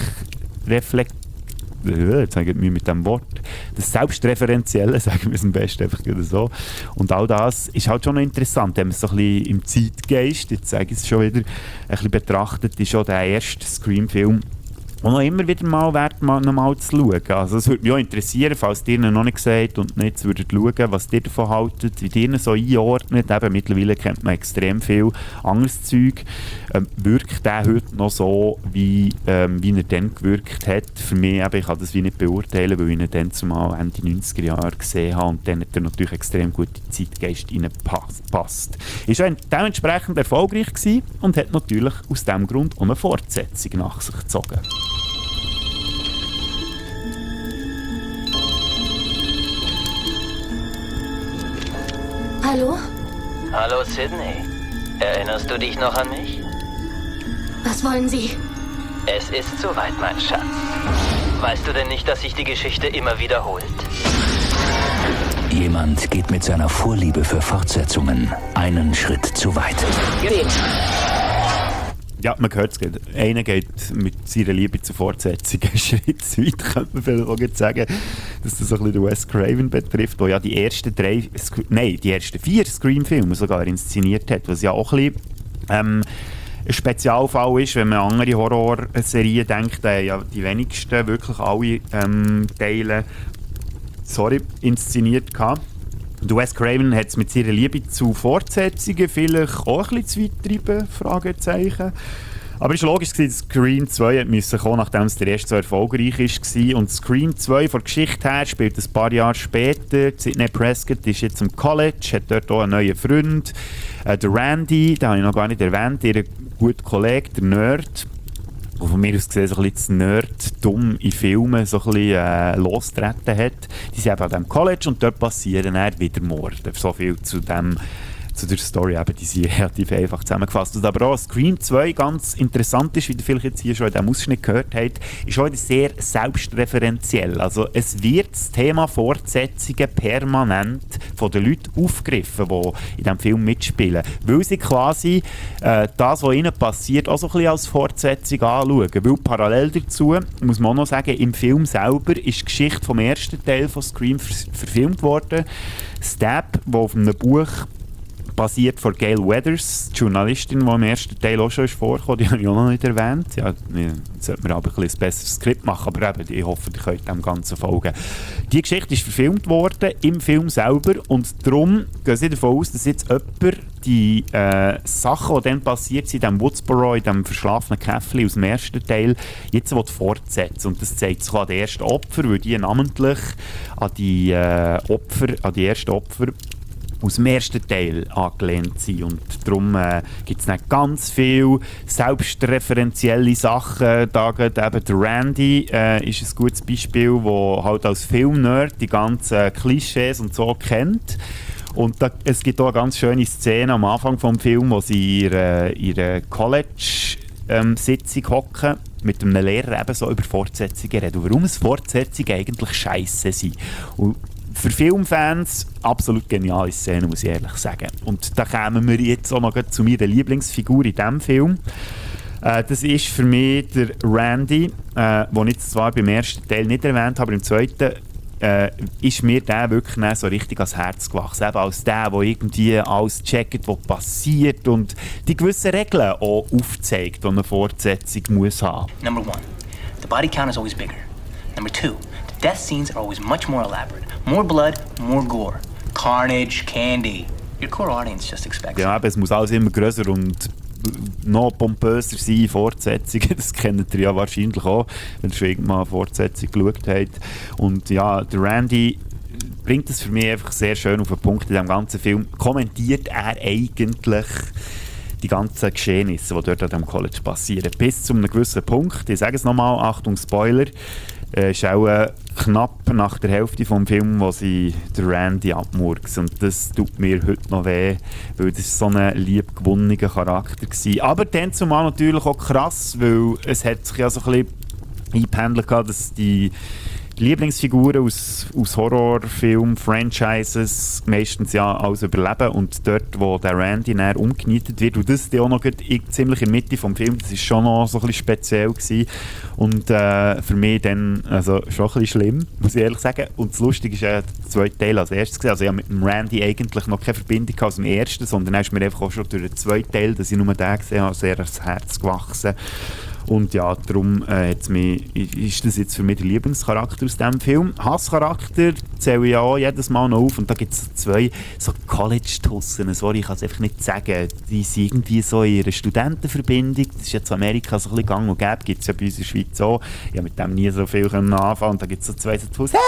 Reflekt jetzt sage ich mir mit dem Wort, das Selbstreferenzielle, sagen wir es am besten einfach so. Und all das ist halt schon noch interessant, wenn man es so ein bisschen im Zeitgeist, jetzt sage ich es schon wieder, ein bisschen betrachtet, ist schon der erste Scream-Film, und noch immer wieder mal wert, mal, noch mal zu schauen. Also es würde mich auch interessieren, falls ihr noch nicht gesagt und nicht würdet schauen, was ihr davon haltet, wie ihr ihn so einordnet. Eben, mittlerweile kennt man extrem viel anderes Zeug. Ähm, wirkt der heute noch so, wie, ähm, wie er dann gewirkt hat? Für mich, eben, ich kann das wie nicht beurteilen, weil ich ihn dann zumal Ende neunziger Jahre gesehen habe und dann hat er natürlich extrem gut in den Zeitgeist reingepasst. Ist auch dementsprechend erfolgreich gewesen und hat natürlich aus diesem Grund auch eine Fortsetzung nach sich gezogen. Hallo? Hallo Sydney. Erinnerst du dich noch an mich? Was wollen Sie? Es ist soweit, mein Schatz. Weißt du denn nicht, dass sich die Geschichte immer wiederholt? Jemand geht mit seiner Vorliebe für Fortsetzungen einen Schritt zu weit. Geht. Ja, man hört es gerade. Einer geht mit seiner Liebe zur Fortsetzung einen Schritt zu weit, könnte man vielleicht auch sagen, dass das so ein bisschen Wes Craven betrifft, der ja die ersten drei, nein, die ersten vier Scream-Filme sogar inszeniert hat, was ja auch ein bisschen ähm, ein Spezialfall ist, wenn man an andere Horrorserien denkt, äh, ja die wenigsten wirklich alle ähm, Teile sorry, inszeniert gehabt. Wes Craven hat es mit seiner Liebe zu Fortsetzungen vielleicht auch ein bisschen zu weit getrieben, Fragezeichen. Aber es war logisch, dass Scream zwei musste kommen, nachdem es der erste so erfolgreich war. Und Scream zwei von der Geschichte her spielt ein paar Jahre später. Sidney Prescott ist jetzt im College, hat dort auch einen neuen Freund. Äh, der Randy, den habe ich noch gar nicht erwähnt, ihr guter Kollege, der Nerd. Und von mir aus gesehen so ein bisschen das Nerd dumm in Filmen so ein bisschen äh, losgetreten hat. Die sind eben an diesem College und dort passieren dann wieder Morde. So viel zu dem, zu der Story, eben, die sind relativ einfach zusammengefasst. Und aber auch Scream zwei ganz interessant ist, wie ihr vielleicht jetzt hier schon in diesem Ausschnitt gehört habt, ist auch wieder sehr selbstreferenziell. Also es wird das Thema Fortsetzungen permanent von den Leuten aufgegriffen, die in diesem Film mitspielen. Weil sie quasi äh, das, was ihnen passiert, auch so ein bisschen als Fortsetzung anschauen. Weil parallel dazu, muss man auch noch sagen, im Film selber ist die Geschichte vom ersten Teil von Scream ver- verfilmt worden. Stab, wo auf einem Buch basiert von Gail Weathers, die Journalistin, die im ersten Teil auch schon ist vorgekommen, die habe ich auch noch nicht erwähnt. Ja, jetzt sollte man aber ein, ein besseres Skript machen, aber eben, ich hoffe, ihr könnt dem Ganzen folgen. Die Geschichte ist verfilmt worden im Film selber und darum gehen sie davon aus, dass jetzt jemand die äh, Sachen, die dann passiert sind, in diesem Woodsboro, in diesem verschlafenen Käffchen aus dem ersten Teil, jetzt fortsetzen. Und das zeigt sich auch an den ersten Opfer, weil die namentlich an die äh, Opfer, an die ersten Opfer aus dem ersten Teil angelehnt sind. Und darum äh, gibt es nicht ganz viele selbstreferenzielle Sachen. Da geht eben der Randy äh, ist ein gutes Beispiel, der halt als Filmnerd die ganzen Klischees und so kennt. Und da, es gibt auch eine ganz schöne Szene am Anfang des Films, wo sie in ihrer, ihrer College-Sitzung ähm, hocken, mit einem Lehrer eben so über Fortsetzungen reden. Und warum es Fortsetzungen eigentlich scheisse sind. Und für Filmfans absolut geniale Szene, muss ich ehrlich sagen. Und da kommen wir jetzt auch noch zu meiner Lieblingsfigur in diesem Film. Äh, das ist für mich der Randy, äh, den ich zwar beim ersten Teil nicht erwähnt habe, aber im zweiten äh, ist mir der wirklich so richtig ans Herz gewachsen. Eben als der, der irgendwie alles checkt, was passiert und die gewissen Regeln auch aufzeigt, die eine Fortsetzung muss haben. Number one, the body count is always bigger. Number two, the death scenes are always much more elaborate. More blood, more gore. Carnage, candy. Your core audience just expects Ja, aber es muss alles immer grösser und noch pompöser sein, Fortsetzungen. Das kennt ihr ja wahrscheinlich auch, wenn ihr schon irgendwann eine Fortsetzung geschaut habt. Und ja, der Randy bringt es für mich einfach sehr schön auf den Punkt in diesem ganzen Film. Kommentiert er eigentlich die ganzen Geschehnisse, die dort an diesem College passieren. Bis zu einem gewissen Punkt. Ich sage es nochmal, Achtung, Spoiler. Äh, ist auch äh, knapp nach der Hälfte des Films, wo sie den Randy abmurksen. Und das tut mir heute noch weh, weil das so ein liebgewonnener Charakter war. Aber dann zumal natürlich auch krass, weil es hat sich ja so ein bisschen eingependelt, dass die Lieblingsfiguren aus, aus Horrorfilmen, Franchises meistens ja alles überleben und dort, wo der Randy näher umgenietet wird und das dann auch noch ziemlich in der Mitte des Films, das war schon noch so ein bisschen speziell gewesen. Und äh, für mich dann also schon ein bisschen schlimm, muss ich ehrlich sagen. Und das Lustige ist ja der zweite Teil als erstes gewesen. Also ich habe mit dem Randy eigentlich noch keine Verbindung aus dem ersten, sondern er ist mir einfach auch schon durch den zweiten Teil, dass ich nur den gesehen habe, sehr ans Herz gewachsen. Und ja, darum äh, mich, ist das jetzt für mich der Lieblingscharakter aus diesem Film. Hasscharakter zähle ich auch jedes Mal noch auf. Und da gibt es so zwei so College-Tussen. Sorry, ich kann es einfach nicht sagen. Die sind irgendwie so in ihrer Studentenverbindung. Das ist jetzt in Amerika so ein bisschen gang und gäbe. Gibt es ja bei uns in der Schweiz auch. Ich habe mit dem nie so viel anfangen. Und da gibt es so zwei so Tussen.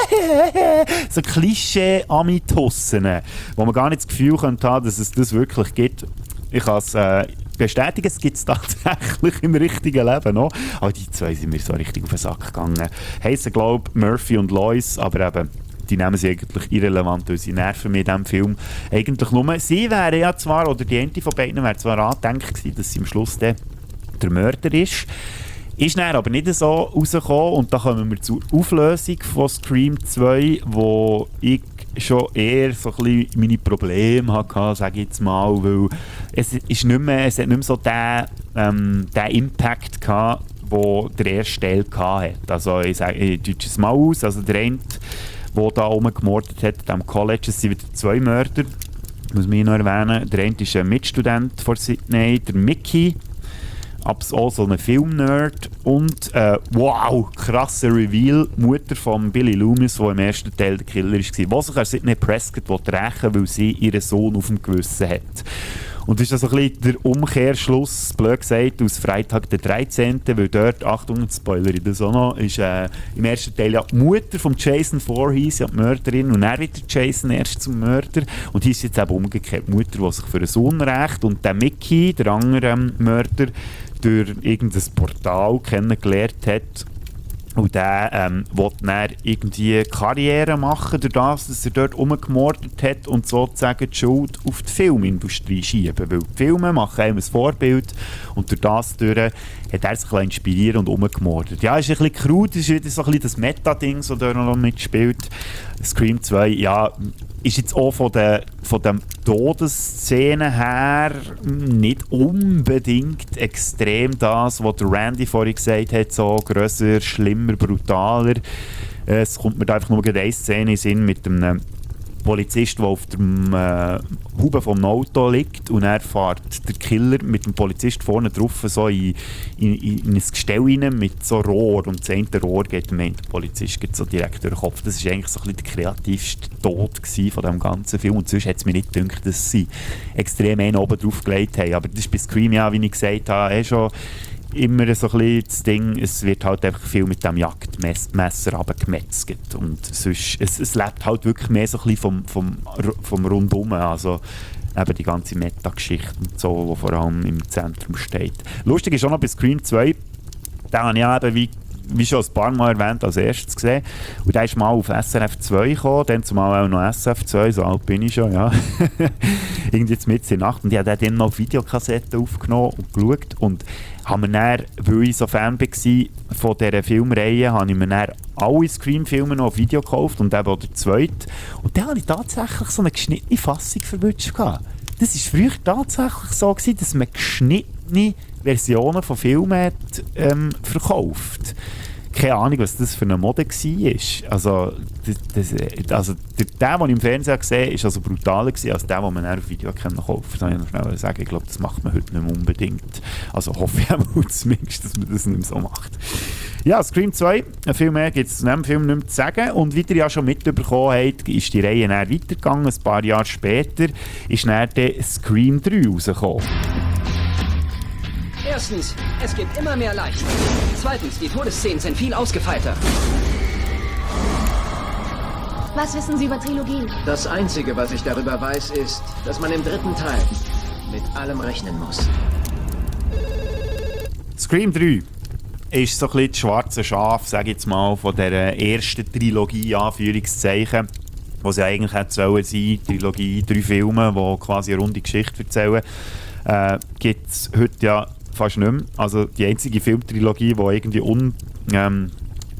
So Klischee-Ami-Tussen, wo man gar nicht das Gefühl könnte haben, dass es das wirklich gibt. Ich kann es äh, bestätigen, es gibt es tatsächlich im richtigen Leben noch. Aber die zwei sind mir so richtig auf den Sack gegangen. Heissen, glaube ich, Murphy und Lois, aber eben, die nehmen sie eigentlich irrelevant, weil sie nerven mir in diesem Film eigentlich nur. Sie wären ja zwar, oder die eine von beiden wäre zwar angedenkt gewesen, dass sie am Schluss der, der Mörder ist. Ist dann aber nicht so rausgekommen und da kommen wir zur Auflösung von Scream zwei, wo ich schon eher so ein bisschen meine Probleme hatte, sage ich jetzt mal, weil es, ist nicht mehr, es hat nicht mehr so den, ähm, den Impact gehabt, den der erste Teil hatte. Also ich sage, ich deutsche es mal aus, also der eine, der da oben gemordet hat, am College, es sind wieder zwei Mörder, muss man noch erwähnen. Der eine ist ein Mitstudent von Sydney, der Mickey, auch so ein Filmnerd und äh, wow, krasser Reveal, Mutter von Billy Loomis, der im ersten Teil der Killer war, was sich an Sidney Prescott rächen will, weil sie ihren Sohn auf dem Gewissen hat. Und das ist also ein bisschen der Umkehrschluss, blöd gesagt, aus Freitag der dreizehnten weil dort, Achtung, Spoiler ich das auch noch, ist äh, im ersten Teil ja die Mutter von Jason Voorhees, ja die Mörderin, und dann wird Jason erst zum Mörder. Und hier ist jetzt eben umgekehrt die Mutter, die sich für einen Sohn rächt und der Mickey, der andere ähm, Mörder, durch irgendein Portal kennengelernt hat Und der ähm, will dann irgendwie Karriere machen, durch das, dass er dort rumgemordet hat und sozusagen die Schuld auf die Filmindustrie schieben. Weil die Filme machen einem ein Vorbild und durch das durch hat er sich inspiriert und rumgemordet. Ja, ist ein bisschen crude, ist wieder so ein bisschen das Meta-Ding, das da noch mitspielt. Scream zwei, ja, ist jetzt auch von der, von der Todesszene her nicht unbedingt extrem das, was der Randy vorhin gesagt hat, so grösser, schlimmer, brutaler. Es kommt mir da einfach nur eine Szene in den Sinn mit einem Polizist, der auf dem äh, Huben vom Auto liegt und er fährt der Killer mit dem Polizist vorne drauf so in, in, in ein Gestell rein mit so Rohr und das eine Rohr geht dem Polizist geht so direkt durch den Kopf. Das war eigentlich so ein bisschen der kreativste Tod von diesem ganzen Film und sonst hat es mir nicht gedacht, dass sie extrem einen oben drauf gelegt haben. Aber das ist bei Scream, ja, wie ich gesagt habe, eh schon immer so ein bisschen das Ding, es wird halt einfach viel mit dem Jagdmesser runtergemetzelt und sonst, es, es lebt halt wirklich mehr so ein bisschen vom, vom, vom Rundum, also eben die ganze Meta-Geschichte und so, die vor allem im Zentrum steht. Lustig ist auch noch bei Scream zwei, da habe ich ja eben, wie, wie schon ein paar Mal erwähnt, als erstes gesehen und der ist mal auf S R F zwei gekommen, dann zumal auch noch S F zwei, so alt bin ich schon, ja. Irgendwie jetzt mitten in der Nacht und ich habe dann noch Videokassetten aufgenommen und geschaut und habe mir dann, weil ich so Fan war von dieser Filmreihe, habe ich mir dann alle Scream-Filme noch auf Video gekauft und eben auch der zweite. Und dann habe ich tatsächlich so eine geschnittene Fassung verwünscht. Das war früher tatsächlich so, gewesen, dass man geschnittene Versionen von Filmen hat, ähm, verkauft. Keine Ahnung, was das für eine Mode war. Also, das, das, also der, der, den ich im Fernsehen gesehen habe, war also brutaler gewesen, als der, den man auf Video kaufen kann. Das kann ich noch schnell sagen. Ich glaube, das macht man heute nicht mehr unbedingt. Also hoffe ich auch zumindest, dass man das nicht mehr so macht. Ja, Scream zwei, viel mehr gibt es zu diesem Film nicht mehr zu sagen. Und wie ihr ja schon mitbekommen habt, ist die Reihe dann weitergegangen. Ein paar Jahre später ist dann der Scream drei rausgekommen. Erstens, es gibt immer mehr Leichen. Zweitens, die Todesszenen sind viel ausgefeilter. Was wissen Sie über Trilogien? Das Einzige, was ich darüber weiß, ist, dass man im dritten Teil mit allem rechnen muss. Scream drei ist so ein bisschen das schwarze Schaf, sage ich jetzt mal, von dieser ersten Trilogie, Anführungszeichen, was ja eigentlich hätte sollen sein, Trilogie, drei Filme, die quasi eine runde Geschichte erzählen, äh, gibt es heute ja fast nicht mehr. Also die einzige Filmtrilogie, die irgendwie un, ähm,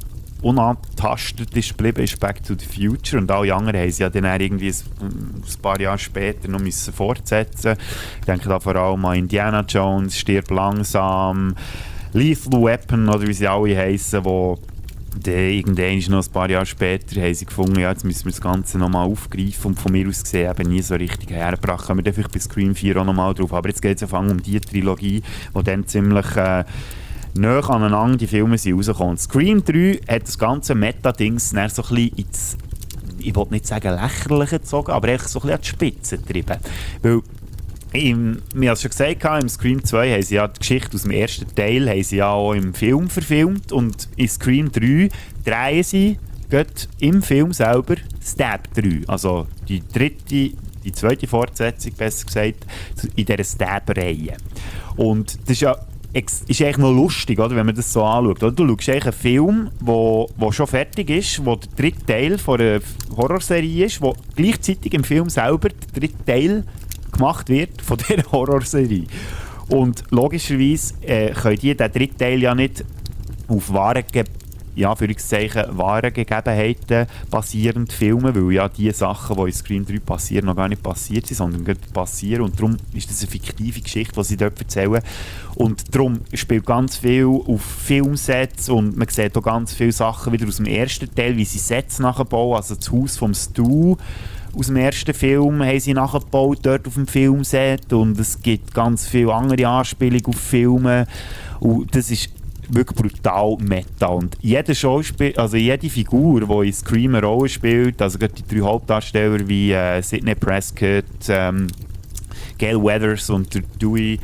unantastet ist geblieben, ist Back to the Future und alle anderen haben sie ja dann irgendwie ein, ein paar Jahre später noch müssen fortsetzen. Ich denke da vor allem an Indiana Jones, Stirb langsam, Lethal Weapon oder wie sie alle heissen, wo dann irgendwann noch ein paar Jahre später haben sie gefunden, ja, jetzt müssen wir das Ganze nochmal aufgreifen und von mir aus gesehen eben nie so richtig hergebracht. Kommen wir dann vielleicht bei Scream vier auch nochmal drauf. Aber jetzt geht es um die Trilogie, die dann ziemlich äh, nahe aneinander die Filme sind rausgekommen. Scream drei hat das ganze Meta-Dings dann so ein bisschen ins, ich will nicht sagen lächerlich gezogen, aber echt so ein bisschen an die Spitze getrieben. Weil Im, wir haben es schon gesagt, im Scream zwei haben sie ja die Geschichte aus dem ersten Teil haben sie ja auch im Film verfilmt und in Scream drei drehen sie im Film selber Stab drei, also die dritte, die zweite Fortsetzung, besser gesagt, in dieser Stab-Reihe. Und das ist ja ist eigentlich noch lustig, oder, wenn man das so anschaut. Oder? Du schaust eigentlich einen Film, der schon fertig ist, wo der dritte Teil von einer Horrorserie ist, wo gleichzeitig im Film selber der dritte Teil gemacht wird von dieser Horrorserie. Und logischerweise äh, können die den dritten Teil ja nicht auf wahren, Ge ja, wahren Gegebenheiten basierend filmen, weil ja die Sachen, die in Scream drei passieren, noch gar nicht passiert sind, sondern gerade passieren. Und darum ist das eine fiktive Geschichte, die sie dort erzählen. Und darum spielt ganz viel auf Filmsets und man sieht auch ganz viele Sachen wieder aus dem ersten Teil, wie sie Sets nachbauen, also das Haus vom Stu aus dem ersten Film haben sie nachgebaut, dort auf dem Filmset, und es gibt ganz viele andere Anspielungen auf Filme und das ist wirklich brutal Meta. Und jeder Schauspiel, also jede Figur, die in Scream eine Rolle spielt, also gerade die drei Hauptdarsteller wie äh, Sidney Prescott, ähm, Gale Weathers und der Dewey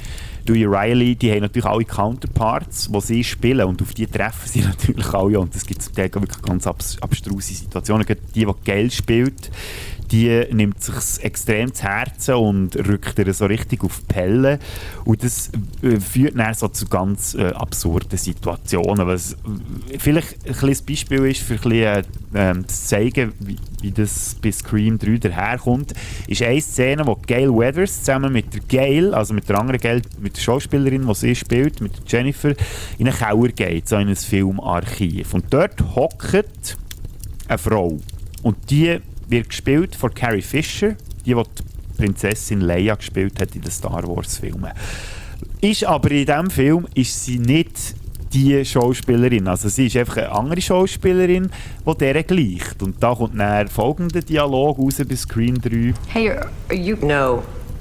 Dewey Riley, die haben natürlich alle Counterparts, die sie spielen und auf die treffen sie natürlich alle und es gibt zum Teil wirklich ganz abs- abstruse Situationen. Die, die Gail spielt, die nimmt sich extrem zu Herzen und rückt ihr so richtig auf die Pelle. Und das äh, führt dann so zu ganz äh, absurden Situationen. Was äh, vielleicht ein kleines Beispiel ist, für ein bisschen, äh, zu zeigen, wie, wie das bei Scream drei daherkommt, ist eine Szene, wo Gail Weathers zusammen mit der Gail, also mit der anderen Gail, mit der Schauspielerin, die sie spielt, mit Jennifer, in einen Keller geht, so in ein Filmarchiv. Und dort hockt eine Frau. Und die wird gespielt von Carrie Fisher, die, die die Prinzessin Leia gespielt hat in den Star Wars Filmen. Ist aber in diesem Film ist sie nicht die Schauspielerin. Also sie ist einfach eine andere Schauspielerin, die der gleicht. Und da kommt dann folgender Dialog raus bei Scream drei. Hey, are, are you... No.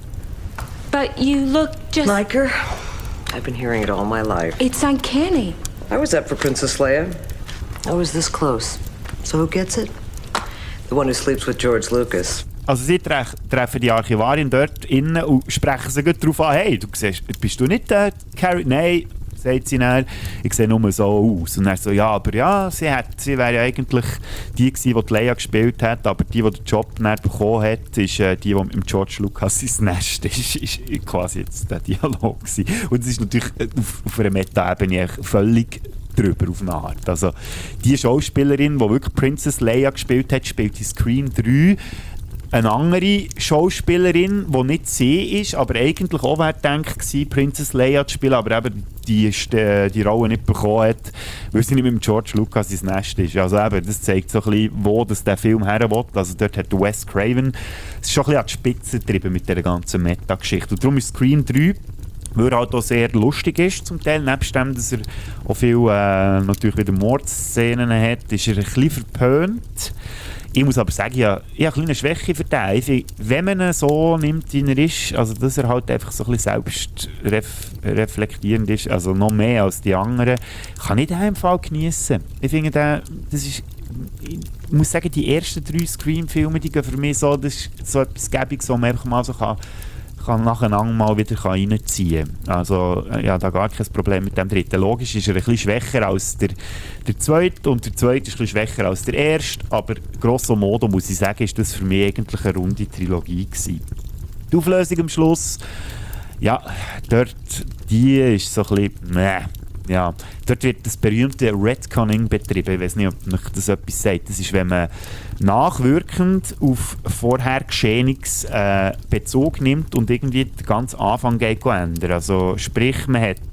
But you look just... Like her? I've been hearing it all my life. It's uncanny. I was up for Princess Leia. I was this close. So who gets it? The one who sleeps with George Lucas. Also sie tre- treffen die Archivarin dort innen und sprechen sie gut darauf an, hey, du siehst, bist du nicht der Carrie? Nein, sagt sie dann, ich sehe nur so aus. Und dann so, ja, aber ja, sie, hat, sie wäre ja eigentlich die gewesen, die, die Leia gespielt hat, aber die, die den Job dann bekommen hat, ist äh, die, die mit dem George Lucas ins Nest ist, ist quasi jetzt der Dialog gewesen. Und es ist natürlich auf, auf einer Meta-Ebene völlig drüber auf eine Art. Also die Schauspielerin, die wirklich Princess Leia gespielt hat, spielt in Scream drei eine andere Schauspielerin, die nicht sie ist, aber eigentlich auch wäre gedacht gewesen, Princess Leia zu spielen, aber eben die, die, die Rolle nicht bekommen hat, weil sie nicht mit dem George Lucas ins Nest ist. Also eben, das zeigt so ein bisschen, wo das der Film her will. Also dort hat Wes Craven es ist schon ein bisschen an die Spitze getrieben mit dieser ganzen Meta-Geschichte. Und darum ist Scream drei, weil er halt auch sehr lustig ist zum Teil, nebst dem, dass er auch viel äh, natürlich wieder Mordszenen hat, ist er ein bisschen verpönt. Ich muss aber sagen, ja, ich habe eine kleine Schwäche für den. Ich finde, wenn man ihn so nimmt, wie er ist, also dass er halt einfach so ein bisschen selbstreflektierend ist, also noch mehr als die anderen, kann ich den im Fall geniessen. Ich finde, den, das ist, ich muss sagen, die ersten drei Scream-Filme, die gehen für mich so, das ist so etwas Gäbiges, wo man einfach mal so kann, kann nacheinander mal wieder reinziehen kann. Also ja, da gar kein Problem mit dem dritten. Logisch ist er ein bisschen schwächer als der, der zweite und der zweite ist ein bisschen schwächer als der erste, aber grosso modo muss ich sagen, ist das für mich eigentlich eine runde Trilogie gewesen. Die Auflösung am Schluss, ja, dort, die ist so ein bisschen, meh. Ja, dort wird das berühmte Retconning betrieben. Ich weiß nicht, ob euch das etwas sagt. Das ist, wenn man nachwirkend auf vorher Geschehenes äh, Bezug nimmt und irgendwie den ganzen Anfang geht ändern. Also sprich, man hat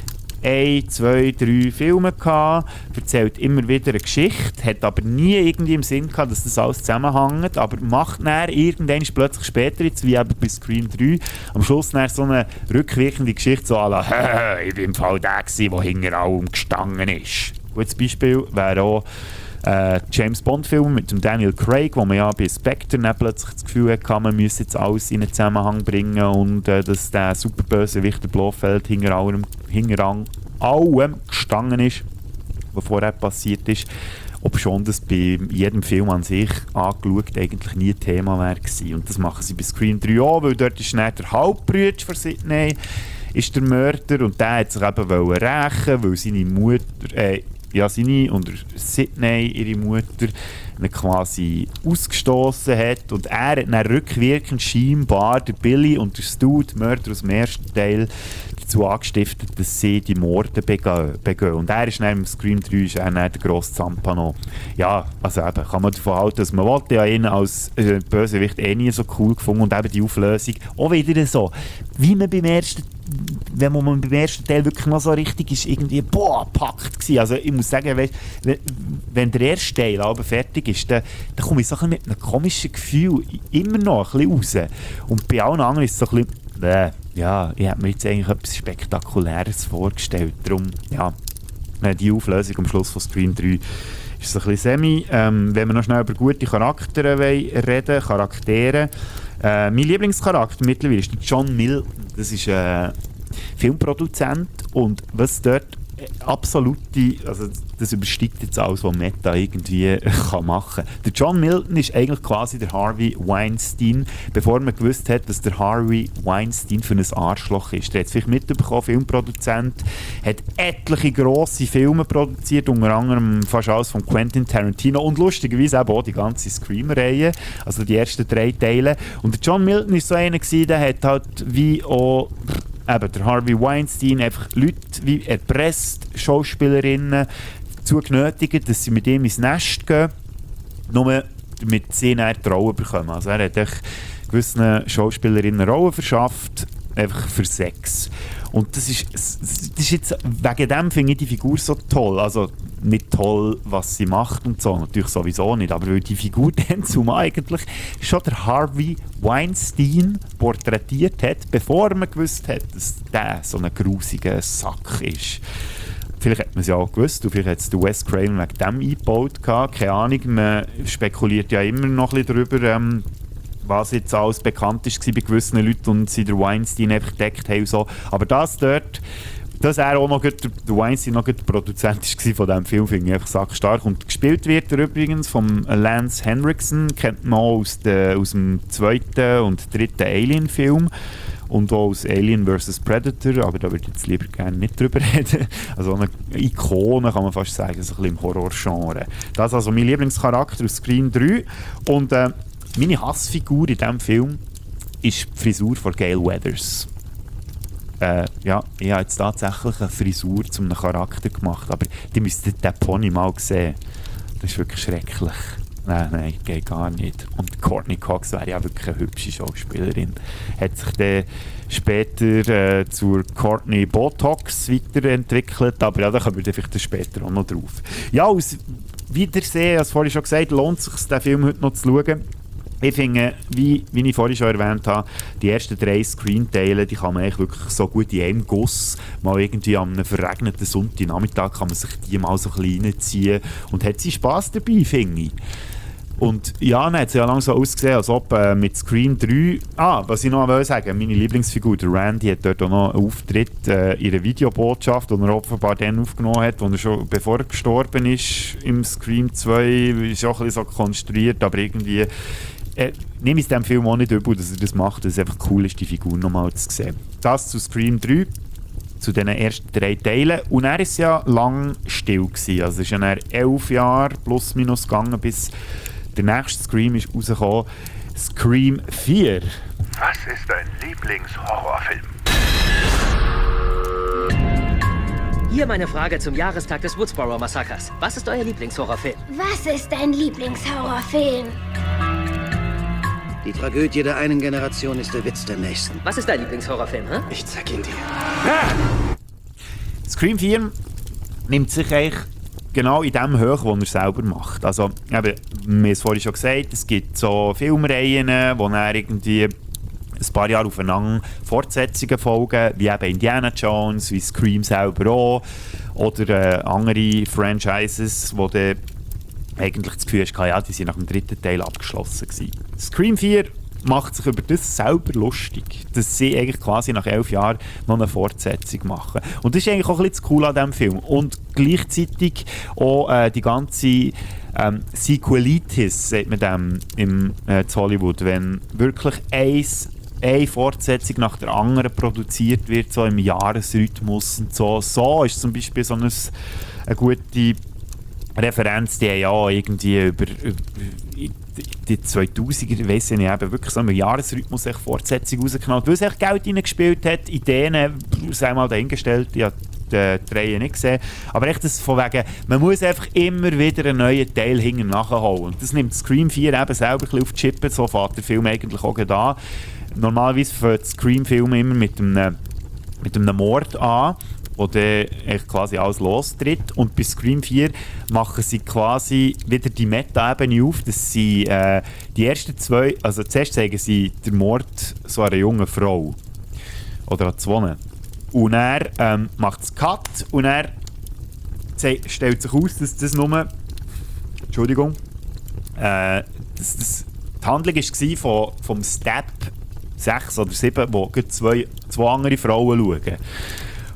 ein, zwei, drei Filme gehabt, erzählt immer wieder eine Geschichte, hat aber nie irgendwie im Sinn gehabt, dass das alles zusammenhängt, aber macht dann irgendwann plötzlich später, jetzt wie eben bei Scream drei, am Schluss dann so eine rückwirkende Geschichte, so à la, ich war im Fall der gewesen, der hinter allem gestanden ist. Ein gutes Beispiel wäre auch äh, James Bond-Film mit dem Daniel Craig, wo man ja bei Spectre dann plötzlich das Gefühl hatte, man müsse jetzt alles in einen Zusammenhang bringen und äh, dass der superböse Wächter Blofeld hinter allem, hinter allem gestanden ist, was vorher passiert ist. Ob schon das bei jedem Film an sich angeschaut eigentlich nie Thema wäre gewesen. Und das machen sie bei Scream drei auch, weil dort ist dann der Halbbruder von Sidney ist der Mörder und der hat sich eben rächen, weil seine Mutter, äh, ja, seine und Sidney, ihre Mutter, ihn quasi ausgestoßen hat und er hat dann rückwirkend scheinbar der Billy und der Stu, die Mörder aus dem ersten Teil, dazu angestiftet, dass sie die Morde begehen. Und er ist dann im Scream drei ist er dann der grosse Zampano. Ja, also eben, kann man davon halten, dass man wollte ja ihn als äh, Bösewicht eh nie so cool gefunden und eben die Auflösung auch wieder so, wie man beim ersten wenn man beim ersten Teil wirklich noch so richtig ist, irgendwie boah, packt gewesen. Also ich muss sagen, wenn, wenn der erste Teil aber fertig ist, dann, dann komme ich so ein bisschen mit einem komischen Gefühl immer noch ein bisschen raus. Und bei allen anderen ist es so ein bisschen, äh, ja, ich hätte mir jetzt eigentlich etwas Spektakuläres vorgestellt. Darum, ja, die Auflösung am Schluss von Scream drei ist so ein bisschen semi. Ähm, wenn wir noch schnell über gute Charaktere reden, Charaktere. Äh, mein Lieblingscharakter mittlerweile ist John Milton. Das ist ein äh, Filmproduzent und was dort absolute, also das übersteigt jetzt alles, was Meta irgendwie kann machen kann. Der John Milton ist eigentlich quasi der Harvey Weinstein, bevor man gewusst hat, dass der Harvey Weinstein für ein Arschloch ist. Der hat es vielleicht mitbekommen, Filmproduzent, hat etliche grosse Filme produziert, unter anderem fast alles von Quentin Tarantino und lustigerweise eben auch die ganze Scream-Reihe, also die ersten drei Teile. Und der John Milton war so einer gewesen, der hat halt wie auch eben der Harvey Weinstein einfach Leute wie erpresst, Schauspielerinnen dazu genötigt, dass sie mit ihm ins Nest gehen, nur damit sie dann die Rollen bekommen. Also er hat gewissen Schauspielerinnen Rollen verschafft, einfach für Sex. Und das ist, das ist jetzt, wegen dem finde ich die Figur so toll. Also nicht toll, was sie macht und so, natürlich sowieso nicht, aber weil die Figur dann zum eigentlich schon der Harvey Weinstein porträtiert hat, bevor man gewusst hat, dass der so ein grusiger Sack ist. Vielleicht hat man es ja auch gewusst, und vielleicht hat es der Wes Craven wegen dem eingebaut gehabt. Keine Ahnung, man spekuliert ja immer noch ein bisschen darüber, ähm, was jetzt alles bekannt ist bei gewissen Leuten und sie der Weinstein einfach gedeckt haben und so. Aber das dort, dass er auch noch der, der Weinstein noch der Produzent war von diesem Film, finde ich einfach sackstark. Und gespielt wird er übrigens von Lance Henriksen, kennt man auch aus, de, aus dem zweiten und dritten Alien-Film. Und auch aus Alien versus. Predator, aber da würde ich jetzt lieber gerne nicht drüber reden. Also eine Ikone, kann man fast sagen, so ein bisschen im Horrorgenre. Das ist also mein Lieblingscharakter aus Scream drei. Und äh, meine Hassfigur in diesem Film ist die Frisur von Gale Weathers. Äh, ja, ich habe jetzt tatsächlich eine Frisur zu einem Charakter gemacht, aber die müsstet den Pony mal sehen. Das ist wirklich schrecklich. Nein, nein, geht gar nicht. Und Courtney Cox wäre ja wirklich eine hübsche Schauspielerin. Hat sich dann später äh, zur Courtney Botox weiterentwickelt, aber ja, da kommen wir dann vielleicht später auch noch drauf. Ja, aus Wiedersehen, als vorhin schon gesagt, lohnt es sich, den Film heute noch zu schauen. Ich finde, wie, wie ich vorhin schon erwähnt habe, die ersten drei Screen-Teile, die kann man eigentlich wirklich so gut in einem Guss, mal irgendwie an einem verregneten Sonntagnachmittag kann man sich die mal so ein bisschen reinziehen und hat sie Spass dabei, finde ich. Und ja, dann hat es ja langsam ausgesehen, als ob äh, mit Scream drei... Ah, was ich noch will sagen, meine Lieblingsfigur, der Randy, hat dort auch noch einen Auftritt äh, in einer Videobotschaft, die er offenbar dann aufgenommen hat, wo er schon, bevor er gestorben ist, im Scream zwei, ist auch ein bisschen so konstruiert, aber irgendwie... Äh, nehme ich es dem Film auch nicht übel, dass er das macht, dass es einfach cool ist, die Figur nochmal zu sehen. Das zu Scream drei, zu den ersten drei Teilen. Und er war ja lang still gewesen. Also es ist ja dann elf Jahre plus minus gegangen, bis der nächste Scream ist rausgekommen. Scream vier. Was ist dein Lieblingshorrorfilm? Hier meine Frage zum Jahrestag des Woodsboro-Massakers. Was ist euer Lieblingshorrorfilm? Was ist dein Lieblingshorrorfilm? Die Tragödie der einen Generation ist der Witz der nächsten. Was ist dein Lieblingshorrorfilm, hä? Ich zeig ihn dir. Scream vier nimmt sich eigentlich genau in dem hoch, was er selber macht. Also, eben, wir haben es vorhin schon gesagt, es gibt so Filmreihen, wo er irgendwie ein paar Jahre aufeinander Fortsetzungen folgen, wie eben Indiana Jones, wie Scream selber auch, oder äh, andere Franchises, wo der eigentlich das Gefühl hast, ja, die sind nach dem dritten Teil abgeschlossen gewesen. Scream vier macht sich über das selber lustig, dass sie eigentlich quasi nach elf Jahren noch eine Fortsetzung machen. Und das ist eigentlich auch ein bisschen das Coole an diesem Film. Und gleichzeitig auch äh, die ganze ähm, Sequelitis, sagt man dem im äh, in Hollywood, wenn wirklich eins eine Fortsetzung nach der anderen produziert wird, so im Jahresrhythmus und so. So ist zum Beispiel so eine, eine gute Referenz, die haben ja irgendwie über, über die zweitausender, weiss ich nicht, eben wirklich so im Jahresrhythmus eine Fortsetzung rausgenommen, weil es echt Geld reingespielt hat, Ideen, sei mal dahingestellt, ich habe die Reihe nicht gesehen, aber echt das von wegen, man muss einfach immer wieder einen neuen Teil hinten nachholen. Und das nimmt Scream vier eben selber ein bisschen auf die Chippe, so fährt der Film eigentlich auch da. Normalerweise fängt Scream-Film immer mit einem, mit einem Mord an, wo dann quasi alles lostritt. Und bei Scream vier machen sie quasi wieder die Meta-Ebene auf, dass sie äh, die ersten zwei, also zuerst zeigen sie den Mord so einer jungen Frau. Oder an zwei. Und er ähm, macht es Cut und er stellt sich aus, dass das nur, Entschuldigung, äh, dass das, die Handlung war von, vom Step sechs oder sieben, wo zwei, zwei andere Frauen schauen.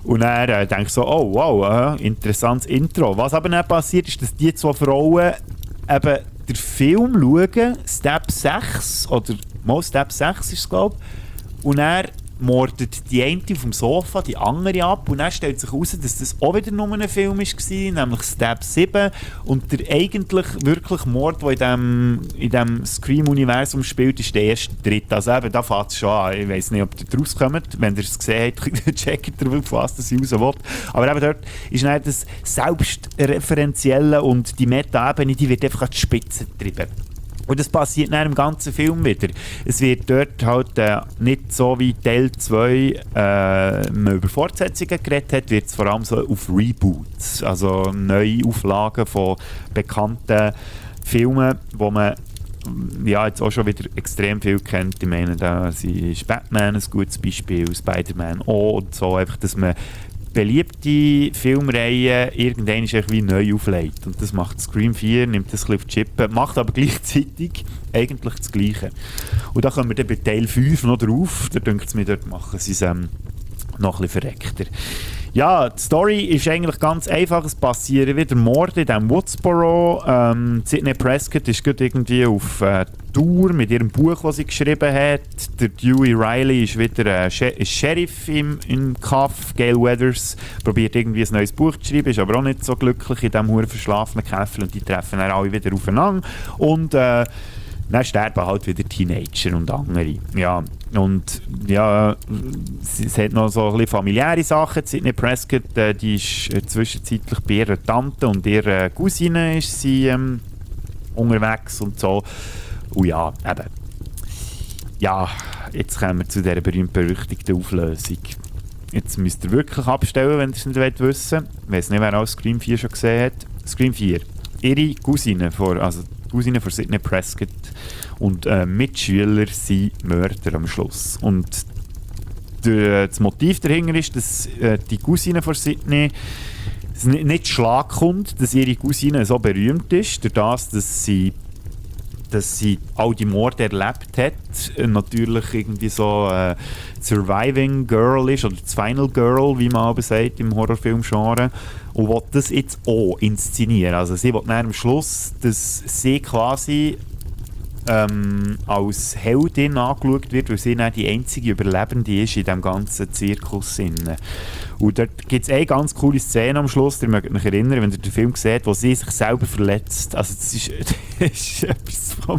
Und dann äh, denke ich so, oh wow, äh, interessantes Intro. Was aber dann passiert, ist, dass die zwei Frauen eben den Film schauen, Step sechs, oder mal Step sechs ist es, glaube ich, und dann mordet die eine auf dem Sofa die andere ab und dann stellt sich heraus, dass das auch wieder nur ein Film war, nämlich Step sieben, und der eigentlich wirklich Mord, der in diesem in dem Scream-Universum spielt, ist der erste Dritte. Also eben, da fängt es schon an. Ich weiss nicht, ob ihr daraus kommt. Wenn ihr es gesehen habt, checkt ihr, auf was das raus will. Aber eben dort ist dann das Selbstreferenzielle und die Meta-Ebene, die wird einfach an die Spitze getrieben. Und das passiert dann im ganzen Film wieder. Es wird dort halt äh, nicht so wie Teil zwei äh, man über Fortsetzungen geredet hat, wird es vor allem so auf Reboots, also Neuauflagen von bekannten Filmen, wo man ja, jetzt auch schon wieder extrem viel kennt. Ich meine, da ist Batman ein gutes Beispiel, Spider-Man auch und so, einfach, dass man beliebte Filmreihen irgendwann wie neu auflegt. Und das macht Scream vier, nimmt das ein bisschen auf die Chippe, macht aber gleichzeitig eigentlich das Gleiche. Und da kommen wir dann bei Teil fünf noch drauf. Da denkt es mir, dort machen sie es ähm, noch ein bisschen verreckter. Ja, die Story ist eigentlich ganz einfach. Es passieren wieder Morde in diesem Woodsboro. Ähm, Sidney Prescott ist gerade irgendwie auf äh, Tour mit ihrem Buch, das sie geschrieben hat. Der Dewey Riley ist wieder äh, Sh- Sheriff im, im Kaff. Gail Weathers probiert irgendwie ein neues Buch zu schreiben, ist aber auch nicht so glücklich in diesem huren verschlafenen Käfer, und die treffen dann alle wieder aufeinander. Und äh, dann sterben halt wieder Teenager und andere. Ja, und ja, es hat noch so ein bisschen familiäre Sachen. Sidney Prescott, äh, die ist äh, zwischenzeitlich bei ihrer Tante und ihrer Cousine ist sie ähm, unterwegs und so. Und ja, eben. Ja, jetzt kommen wir zu dieser berühmt-berüchtigten Auflösung. Jetzt müsst ihr wirklich abstellen, wenn ihr es nicht wissen wollt. Ich weiss nicht, wer auch Scream vier schon gesehen hat. Scream vier. Ihre Cousine, vor, also die Cousine von Sidney Prescott und äh, Mitschüler sind Mörder am Schluss. Und der, das Motiv dahinter ist, dass äh, die Cousine von Sidney nicht Schlag kommt, dass ihre Cousine so berühmt ist, durch das, dass sie dass sie all die Morde erlebt hat, natürlich irgendwie so äh, Surviving Girl ist, oder das Final Girl, wie man aber sagt im Horrorfilm-Genre, und will das jetzt auch inszenieren. Also sie will dann am Schluss, dass sie quasi ähm, als Heldin angeschaut wird, weil sie dann die einzige Überlebende ist in diesem ganzen Zirkus. Und dort gibt es eine ganz coole Szene am Schluss, ihr mögt euch erinnern, wenn ihr den Film seht, wo sie sich selber verletzt. Also das ist, das ist etwas vom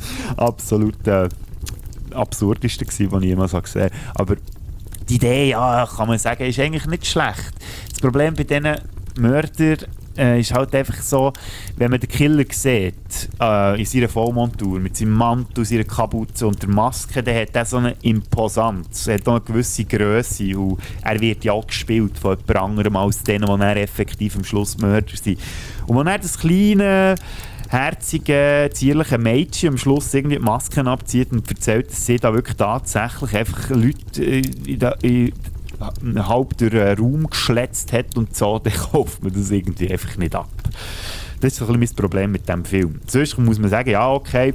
absolut äh, Absurdesten gewesen, was ich jemals gesehen habe. Aber die Idee, ja, kann man sagen, ist eigentlich nicht schlecht. Das Problem bei diesen Mördern äh, ist halt einfach so, wenn man den Killer sieht, äh, in seiner Vollmontur, mit seinem Mantel, seiner Kapuze und der Maske, dann hat er so eine Imposanz, er hat auch eine gewisse Grösse, und er wird ja auch gespielt von jemand anderem als denen, die er effektiv am Schluss Mörder sind. Und wenn er das kleine, herzige, zierliche Mädchen am Schluss irgendwie die Masken abzieht und erzählt, dass sie da wirklich tatsächlich einfach Leute in der, in halb durch den Raum geschletzt hat und so, dann kauft man das irgendwie einfach nicht ab. Das ist so ein bisschen mein Problem mit diesem Film. Sonst muss man sagen, ja, okay,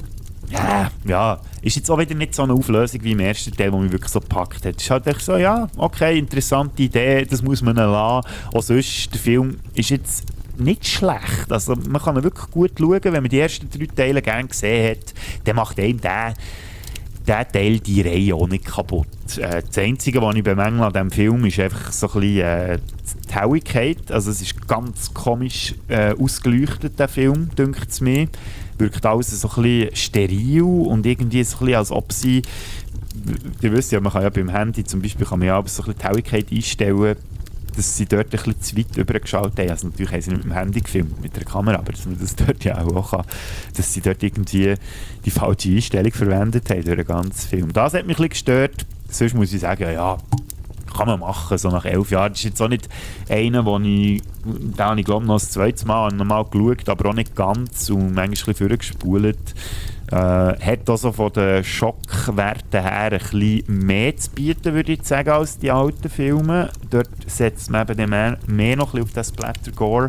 ja, ja, ist jetzt auch wieder nicht so eine Auflösung wie im ersten Teil, wo mich wirklich so gepackt hat. Es ist halt echt so, ja, okay, interessante Idee, das muss man lassen. Auch sonst, der Film ist jetzt nicht schlecht. Also man kann ihn wirklich gut schauen, wenn man die ersten drei Teile gerne gesehen hat, dann macht einem der der Teil die Reihe auch nicht kaputt. Äh, das Einzige, was ich bemängle an diesem Film, ist einfach so ein bisschen äh, die Helligkeit. Also es ist ganz komisch äh, ausgeleuchtet, der Film, dünkt es mir. Wirkt alles so ein bisschen steril und irgendwie so ein bisschen, als ob sie... Ihr wisst ja, man kann ja beim Handy zum Beispiel kann man ja so ein bisschen die Helligkeit einstellen, dass sie dort ein bisschen zu weit übergeschaltet haben. Also natürlich haben sie nicht mit dem Handy gefilmt, mit der Kamera, aber dass man das dort ja auch kann, dass sie dort irgendwie die falsche Einstellung verwendet haben durch den ganzen Film. Das hat mich ein bisschen gestört. Sonst muss ich sagen, ja, kann man machen, so nach elf Jahren. Das ist jetzt auch nicht einer, wo ich, da habe ich glaube noch das zweite Mal nochmal geschaut, aber auch nicht ganz und manchmal ein bisschen vorgespult. Äh, hat also von den Schockwerten her ein bisschen mehr zu bieten, würde ich sagen, als die alten Filme. Dort setzt man eben mehr, mehr noch ein bisschen auf das Splatter-Gore.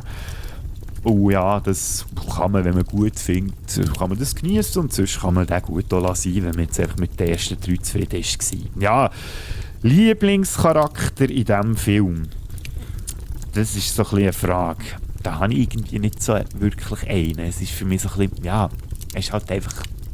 Und ja, das kann man, wenn man gut findet, kann man das genießen und sonst kann man den gut auch lassen, wenn man jetzt einfach mit den ersten drei zufrieden war. Ja, Lieblingscharakter in diesem Film? Das ist so ein bisschen eine Frage. Da habe ich irgendwie nicht so wirklich einen. Es ist für mich so ein bisschen, ja, es ist halt einfach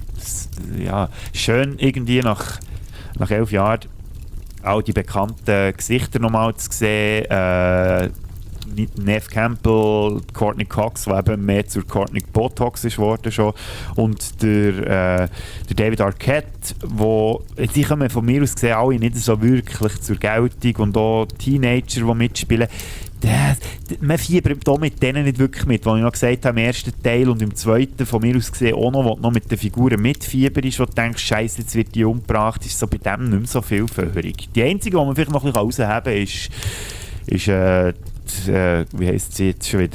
ja, schön irgendwie nach, nach elf Jahren all die bekannten Gesichter nochmal zu sehen. Äh, Neve Campbell, Courtney Cox, der eben mehr zur Courtney Botox ist worden schon, und der, äh, der David Arquette, wo die kommen von mir aus gesehen alle nicht so wirklich zur Geltung, und auch Teenager, die mitspielen. Das, man fiebert hier mit denen nicht wirklich mit, was ich noch gesagt habe im ersten Teil und im zweiten von mir aus gesehen auch noch, wo du noch mit den Figuren mitfieberst, wo du denkst, Scheiße, jetzt wird die umgebracht, ist so bei dem nicht mehr so vielfältig. Die einzige, die man vielleicht noch ein bisschen rausheben kann, ist, ist äh, die, äh, wie heisst sie jetzt schon wieder?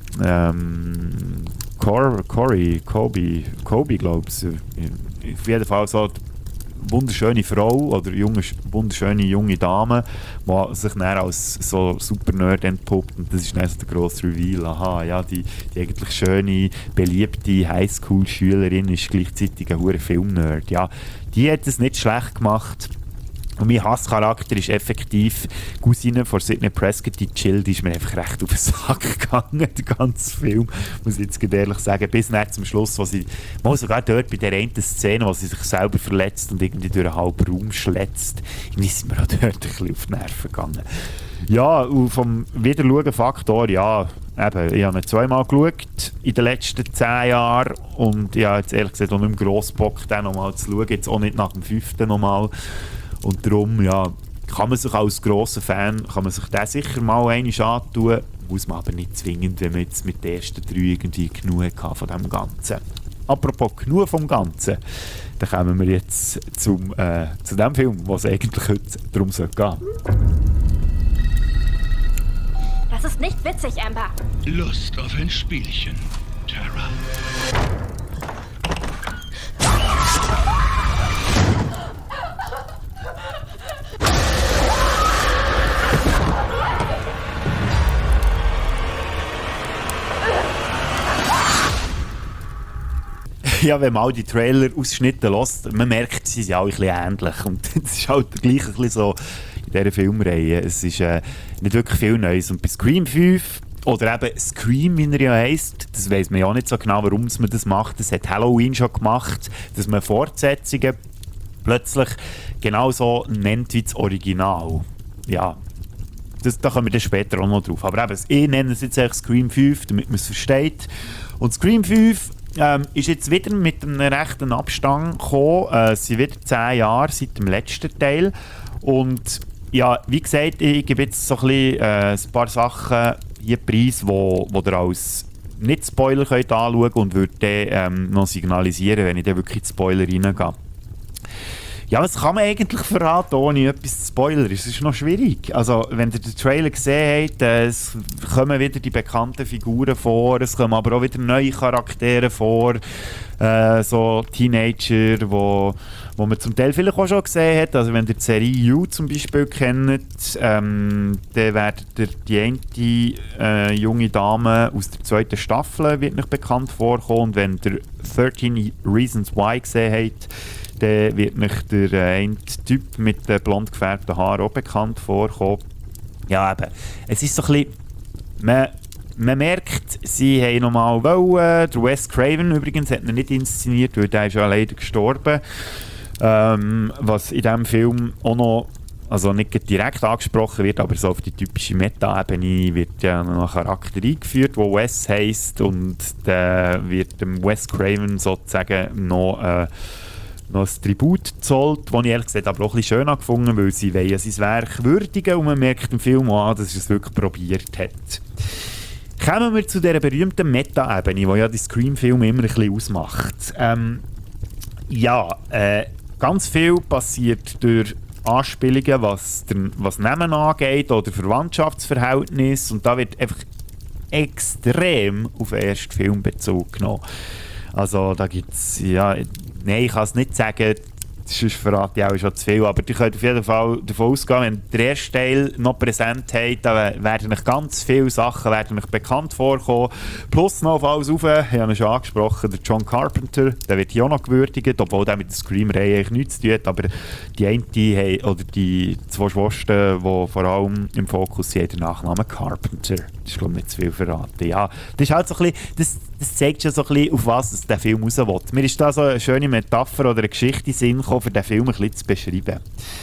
Ähm, Cor, Cory, Kobe, Kobe glaube ich. Auf jeden Fall so wunderschöne Frau oder junge, wunderschöne junge Dame, die sich dann als so super Nerd entpuppt, und das ist dann so der grosse Reveal. Aha, ja, die, die eigentlich schöne, beliebte Highschool-Schülerin ist gleichzeitig ein hoher Film-Nerd. Ja, die hat es nicht schlecht gemacht. Und mein Hasscharakter ist effektiv Cousine von Sidney Prescott, die Jill, die ist mir einfach recht auf den Sack gegangen, der ganze Film, muss ich jetzt ehrlich sagen, bis nach zum Schluss, wo sie, mal sogar dort bei der einen Szene, wo sie sich selber verletzt und irgendwie durch einen halben Raum schlätzt, irgendwie sind wir auch dort ein bisschen auf die Nerven gegangen. Ja, und vom Wiederschauen-Faktor, ja, eben, ich habe ihn zweimal geschaut in den letzten zehn Jahren, und ich habe jetzt ehrlich gesagt auch nicht mehr gross Bock, den nochmal zu schauen, jetzt auch nicht nach dem fünften nochmal. Und darum, ja, kann man sich als grosser Fan, kann man sich den sicher mal einmal antun, muss man aber nicht zwingend, wenn man jetzt mit den ersten drei irgendwie genug hatte von dem Ganzen. Apropos genug vom Ganzen, dann kommen wir jetzt zum, äh, zu dem Film, was eigentlich heute darum soll gehen. Das ist nicht witzig, Amber. Lust auf ein Spielchen, Tara. Ja, wenn man all die Trailer-Ausschnitte hört, man merkt, sie sind alle ein bisschen ähnlich. Und das ist halt gleich ein bisschen so in dieser Filmreihe. Es ist äh, nicht wirklich viel Neues. Und bei Scream fünf, oder eben Scream, wie er ja heisst, das weiss man ja auch nicht so genau, warum man das macht. Das hat Halloween schon gemacht, dass man Fortsetzungen plötzlich genauso nennt wie das Original. Ja, das, da kommen wir dann später auch noch drauf. Aber eben, ich nenne es jetzt eigentlich Scream fünf, damit man es versteht. Und Scream fünf Ähm, ist jetzt wieder mit einem rechten Abstand gekommen. Äh, es sind wieder zehn Jahre seit dem letzten Teil. Und ja, wie gesagt, ich gebe jetzt so ein, bisschen, äh, ein paar Sachen hier preis, wo, wo ihr als Nicht-Spoiler könnt anschauen und würde dann ähm, noch signalisieren, wenn ich dann wirklich in die Spoiler reingehe. Ja, was kann man eigentlich verraten, ohne etwas zu spoilern? Es ist noch schwierig. Also, wenn ihr den Trailer gesehen habt, äh, es kommen wieder die bekannten Figuren vor, es kommen aber auch wieder neue Charaktere vor, äh, so Teenager, wo, wo man zum Teil vielleicht auch schon gesehen hat. Also, wenn ihr die Serie You zum Beispiel kennt, ähm, dann werdet ihr die eine äh, junge Dame aus der zweiten Staffel wird nicht bekannt vorkommen. Und wenn ihr thirteen Reasons Why gesehen habt, dann wird nicht der äh, eine Typ mit den blond gefärbten Haaren auch bekannt vorkommen. Ja, eben. Es ist so ein bisschen... Man, man merkt, sie haben nochmal wollen. Der Wes Craven übrigens hat ihn nicht inszeniert, weil der ist ja leider gestorben. Ähm, was in diesem Film auch noch... Also nicht direkt angesprochen wird, aber so auf die typische Meta-Ebene wird ja noch ein Charakter eingeführt, der Wes heisst, und der wird dem Wes Craven sozusagen noch... Äh, noch ein Tribut gezollt, das ich ehrlich gesagt aber auch ein bisschen schön gefunden habe, weil sie wollen sein Werk würdigen und man merkt im Film an, dass er es wirklich probiert hat. Kommen wir zu dieser berühmten Meta-Ebene, die ja die Scream-Filme immer ein bisschen ausmacht. Ähm, ja, äh, ganz viel passiert durch Anspielungen, was, den, was Namen angeht oder Verwandtschaftsverhältnis, und da wird einfach extrem auf den ersten Film Bezug genommen. Also da gibt es, ja, nein, ich kann es nicht sagen, sonst verrate ich auch schon zu viel. Aber ihr könnt auf jeden Fall davon ausgehen, wenn ihr den ersten Teil noch präsent habt, dann werden euch ganz viele Sachen werden euch bekannt vorkommen. Plus noch auf alles rauf, ich habe ihn schon angesprochen, der John Carpenter, der wird hier auch noch gewürdigt, obwohl der mit der Scream-Reihe eigentlich nichts zu tun hat. Aber die eine, die, oder die zwei Schwestern, die vor allem im Fokus sind, der Nachname Carpenter. Das ist, glaube ich, nicht zu viel verraten. Ja, das ist halt so ein bisschen, das, das zeigt schon so ein bisschen, auf was es der Film raus will. Mir ist da so eine schöne Metapher oder eine Geschichte in den Sinn gekommen, für den Film ein bisschen zu beschreiben.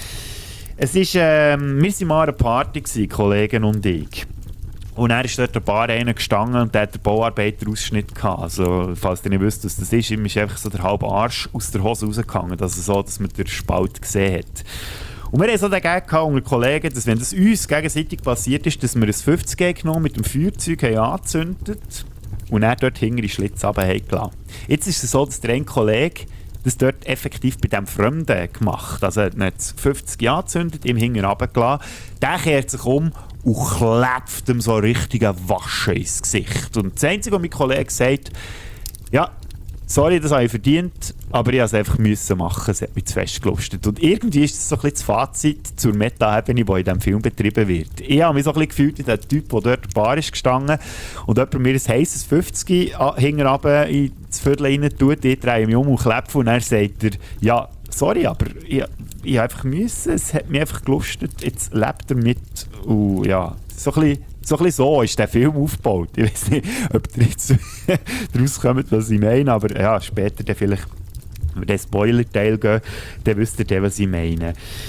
Es ist, ähm, wir waren mal an einer Party gewesen, Kollegen und ich. Und dann ist dort ein Bar einer gestanden und der hat den Bauarbeiter-Ausschnitt gehabt. Also, falls ihr nicht wisst, was das ist, ihm ist einfach so der halbe Arsch aus der Hose rausgegangen. Also so, dass man den Spalt gesehen hat. Und wir haben so den Gag gehabt unter Kollegen, dass wenn das uns gegenseitig passiert ist, dass wir ein fünfzig G genommen mit dem Feuerzeug haben angezündet und dann dort hinten die Schlitze runtergelassen haben. Jetzt ist es so, dass der eine Kollege das dort effektiv bei diesem Fremden gemacht. Also er hat fünfzig angezündet, ihm hinten runtergelassen. Der kehrt sich um und klebt ihm so richtigen Waschen ins Gesicht. Und das Einzige, was mein Kollege sagt, ja, sorry, das habe ich verdient, aber ich musste es einfach müssen machen. Es hat mich zu fest gelustet. Und irgendwie ist das so ein bisschen das Fazit zur Meta-Ebene, die in diesem Film betrieben wird. Ich habe mich so ein bisschen gefühlt wie der Typ, der dort in der Bar ist gestanden und jemand mir ein heisses fünfzig hinten runter in das Viertel rein tut, ich drehe mich um und klebe und dann sagt er, ja, sorry, aber ich, ich habe einfach müssen, es hat mich einfach gelustet, jetzt lebt er mit. Und ja, so ein bisschen So, ein bisschen so ist der Film aufgebaut. Ich weiß nicht, ob ihr jetzt daraus kommt, was ich meine, aber ja, später dann vielleicht, wenn wir den Spoiler-Teil gehen, dann wisst ihr dann, was ich meine.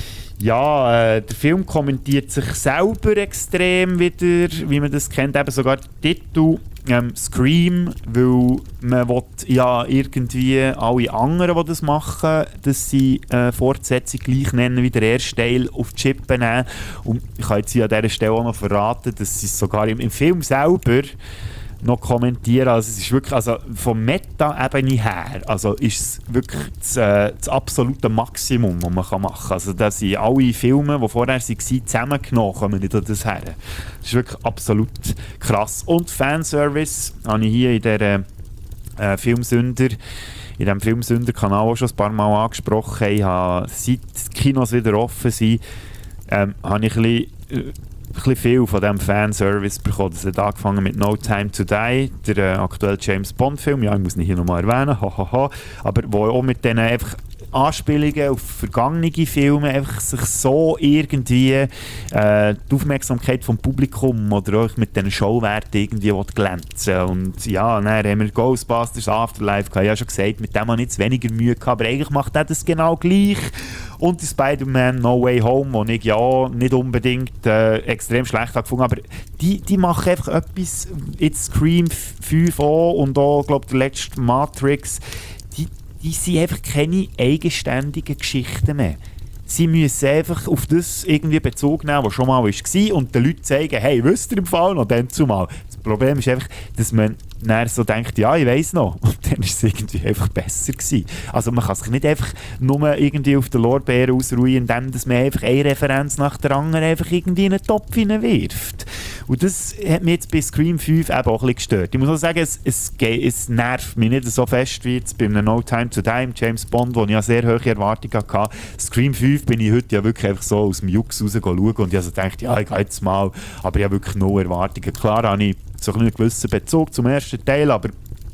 Ja, äh, der Film kommentiert sich selber extrem wieder, wie man das kennt, eben sogar der Titel ähm, Scream, weil man will ja irgendwie alle anderen, die das machen, dass sie äh, Fortsetzung gleich nennen wie der erste Teil, auf die Chippe nehmen. Und ich kann jetzt hier an dieser Stelle auch noch verraten, dass sie es sogar im, im Film selber noch kommentieren. Also es ist wirklich, also von Meta-Ebene her, also ist es wirklich das, äh, das absolute Maximum, was man kann machen kann. Also da sind alle Filme, die vorher waren, zusammengenommen, kommen nicht an das her. Das ist wirklich absolut krass. Und Fanservice habe ich hier in dieser äh, Filmsünder, in diesem Filmsünder-Kanal auch schon ein paar Mal angesprochen. Ich habe, seit die Kinos wieder offen sind, ähm, habe ich ein bisschen äh, ein bisschen viel von diesem Fanservice bekommen. Das hat angefangen mit No Time to Die, der äh, aktuelle James Bond-Film. Ja, ich muss ihn hier nochmal erwähnen, ha, ha, ha. Aber wo auch mit diesen einfach Anspielungen auf vergangene Filme einfach sich so irgendwie äh, die Aufmerksamkeit vom Publikum oder auch mit diesen Showwerten irgendwie glänzen. Und ja, dann haben wir Ghostbusters Afterlife gehabt. Ich habe schon gesagt, mit dem habe ich jetzt weniger Mühe gehabt, aber eigentlich macht er das genau gleich. Und die Spider-Man No Way Home, wo ich ja nicht unbedingt äh, extrem schlecht habe gefunden, aber die, die machen einfach etwas, jetzt Scream fünf auch und auch, glaube ich, der letzte Matrix, die, die sind einfach keine eigenständigen Geschichten mehr. Sie müssen einfach auf das irgendwie Bezug nehmen, was schon mal war und den Leuten zeigen, hey, wisst ihr im Fall noch, dann zumal. Das Problem ist einfach, dass man dann so denkt, ja, ich weiss noch. Und dann war es irgendwie einfach besser gewesen. Also man kann sich nicht einfach nur irgendwie auf den Lorbeeren ausruhen, indem dass man einfach eine Referenz nach der anderen einfach irgendwie in einen Topf hineinwirft. Und das hat mich jetzt bei Scream fünf eben auch ein bisschen gestört. Ich muss auch sagen, es, es, es nervt mich nicht so fest wie jetzt bei einem No Time to Die, James Bond, wo ich ja sehr hohe Erwartungen hatte. Scream fünf bin ich heute ja wirklich einfach so aus dem Jux raus schauen und ich also dachte, ja, ich gehe jetzt mal, aber ich habe wirklich no Erwartungen. Klar habe ich so einen gewissen Bezug zum ersten Teil, aber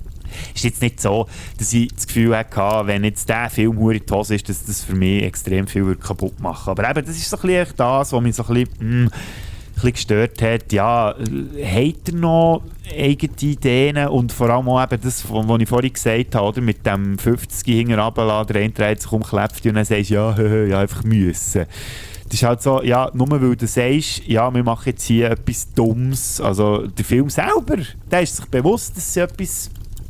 es ist jetzt nicht so, dass ich das Gefühl hatte, wenn jetzt dieser Film in die Hose ist, dass das für mich extrem viel kaputt machen würde. Aber eben, das ist so ein bisschen das, was mich so ein bisschen, mh, ein bisschen gestört hat. Ja, habt ihr noch eigene Ideen und vor allem auch eben das, was ich vorhin gesagt habe, oder? Mit dem fünfzig hinten runterlassen, der eine dreht sich um, klebt und dann sagst du, ja, hö, hö, ja, einfach müssen. Das ist halt so, ja, nur weil du sagst, ja, wir machen jetzt hier etwas Dummes. Also der Film selber, der ist sich bewusst, dass sie etwas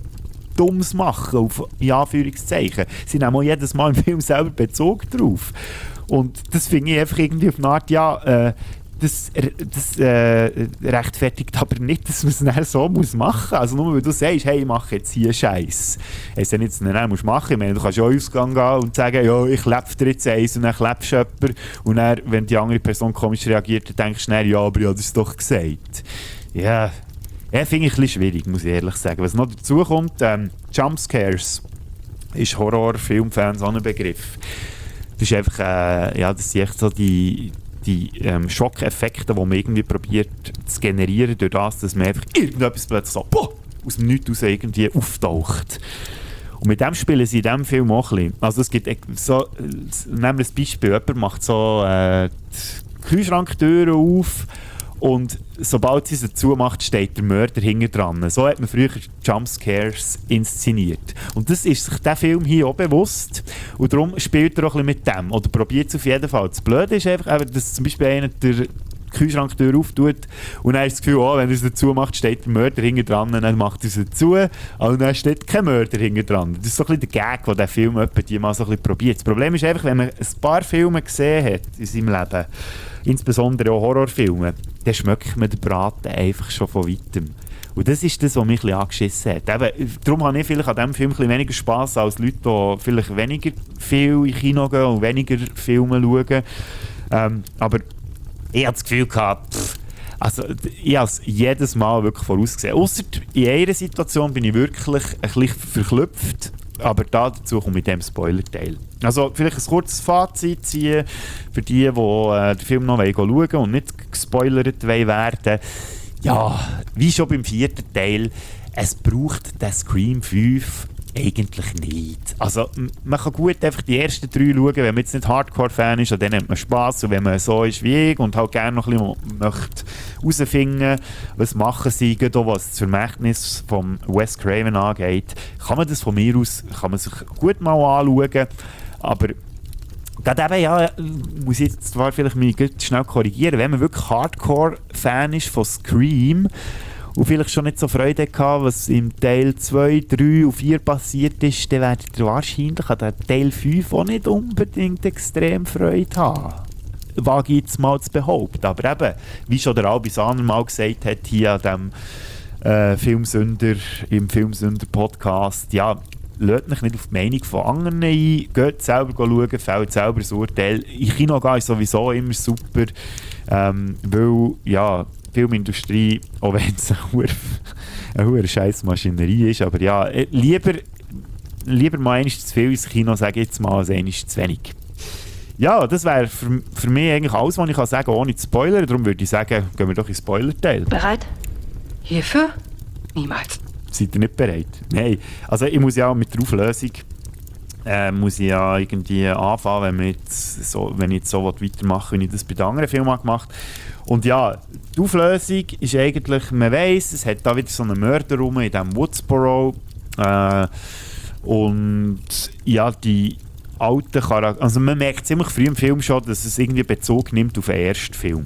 Dummes machen, auf, in Anführungszeichen. Sie nehmen auch jedes Mal im Film selber Bezug drauf. Und das finde ich einfach irgendwie auf eine Art, ja, äh, das, das äh, rechtfertigt aber nicht, dass man es dann so muss machen muss. Also nur weil du sagst, hey, ich mache jetzt hier Scheiß. Es ja nicht, dass du dann musst machen. Ich meine, du kannst auch in den Ausgang gehen und sagen, ja, ich klebe dir jetzt eins und dann klebst du jemanden. Und dann, wenn die andere Person komisch reagiert, dann denkst du schnell, ja, aber ich habe das doch gesagt. Ja, ja finde ich ein bisschen schwierig, muss ich ehrlich sagen. Was noch dazu kommt, ähm, Jumpscares ist Horror-Filmfans auch ein Begriff. das ist einfach, äh, ja, das sind echt so die, die ähm, Schockeffekte, die man irgendwie probiert zu generieren, durch das, dass man einfach irgendetwas plötzlich so boah, aus dem Nichts raus irgendwie auftaucht. Und mit dem spielen sie in diesem Film auch ein bisschen. Also es gibt so, nehmen wir ein Beispiel, jemand macht so äh, die Kühlschranktüren auf und sobald sie sie zumacht, steht der Mörder hinten dran. So hat man früher Jumpscares inszeniert. Und das ist sich der Film hier auch bewusst und darum spielt er auch ein bisschen mit dem. Oder probiert es auf jeden Fall. Das Blöde ist einfach, dass zum Beispiel einer der Kühlschranktür auftut und dann ist das Gefühl, oh, wenn er sie zumacht, steht der Mörder hinten dran, dann macht er sie zu und dann steht kein Mörder hinten dran. Das ist so ein bisschen der Gag, den der Film etwa die mal so ein bisschen probiert. Das Problem ist einfach, wenn man ein paar Filme gesehen hat in seinem Leben, insbesondere auch Horrorfilme, dann schmeckt man den Braten einfach schon von weitem. Und das ist das, was mich ein bisschen angeschissen hat. Eben, darum habe ich vielleicht an diesem Film ein bisschen weniger Spass als Leute, die vielleicht weniger viel in Kino gehen und weniger Filme schauen. Ähm, aber ich hatte das Gefühl gehabt, pff, also ich habe es jedes Mal wirklich vorausgesehen. Ausser in einer Situation bin ich wirklich ein bisschen verklüpft, aber da dazu komme ich mit dem Spoiler-Teil. Also vielleicht ein kurzes Fazit ziehen für die, die äh, den Film noch schauen wollen und nicht gespoilert werden. Ja, wie schon beim vierten Teil, es braucht den Scream fünf eigentlich nicht. Also man kann gut einfach die ersten drei schauen, wenn man jetzt nicht Hardcore-Fan ist, dann hat man Spass. Und wenn man so ist wie ich und halt gerne noch ein bisschen möchte herausfinden, was machen sie, gerade auch was das Vermächtnis von Wes Craven angeht, kann man das von mir aus kann man sich gut mal anschauen. Aber gerade eben, ja, muss ich jetzt zwar vielleicht mich schnell korrigieren, wenn man wirklich Hardcore-Fan ist von Scream und vielleicht schon nicht so Freude hatte, was im Teil zwei, drei und vier passiert ist, dann werdet ihr wahrscheinlich an den Teil fünf auch nicht unbedingt extrem Freude haben. Wage ich jetzt mal zu behaupten. Aber eben, wie schon der Albi Sahner mal gesagt hat, hier an dem äh, Filmsünder, im Filmsünder-Podcast, ja, lasst euch nicht auf die Meinung von anderen ein, geht selber schauen, fällt selber das Urteil. In Kino gehen ist sowieso immer super, ähm, weil, ja, die Filmindustrie, auch wenn es eine hohe scheiß Maschinerie ist, aber ja, lieber, lieber mal einmal zu viel ins Kino, sage ich jetzt mal, als einmal zu wenig. Ja, das wäre für, für mich eigentlich alles, was ich kann sagen kann, ohne zu spoilern. Darum würde ich sagen, gehen wir doch ins Spoiler-Teil. Bereit? Hierfür? Niemals. Seid ihr nicht bereit? Nein. Also ich muss ja mit der Auflösung äh, muss ich ja irgendwie anfangen, wenn, wir jetzt so, wenn ich jetzt so weitermache, wie ich das bei den anderen Filmen gemacht habe. Und ja, die Auflösung ist eigentlich, man weiss, es hat da wieder so einen Mörder rum in diesem Woodsboro. Äh, und ja, die alten Charaktere, also man merkt ziemlich früh im Film schon, dass es irgendwie Bezug nimmt auf den ersten Film.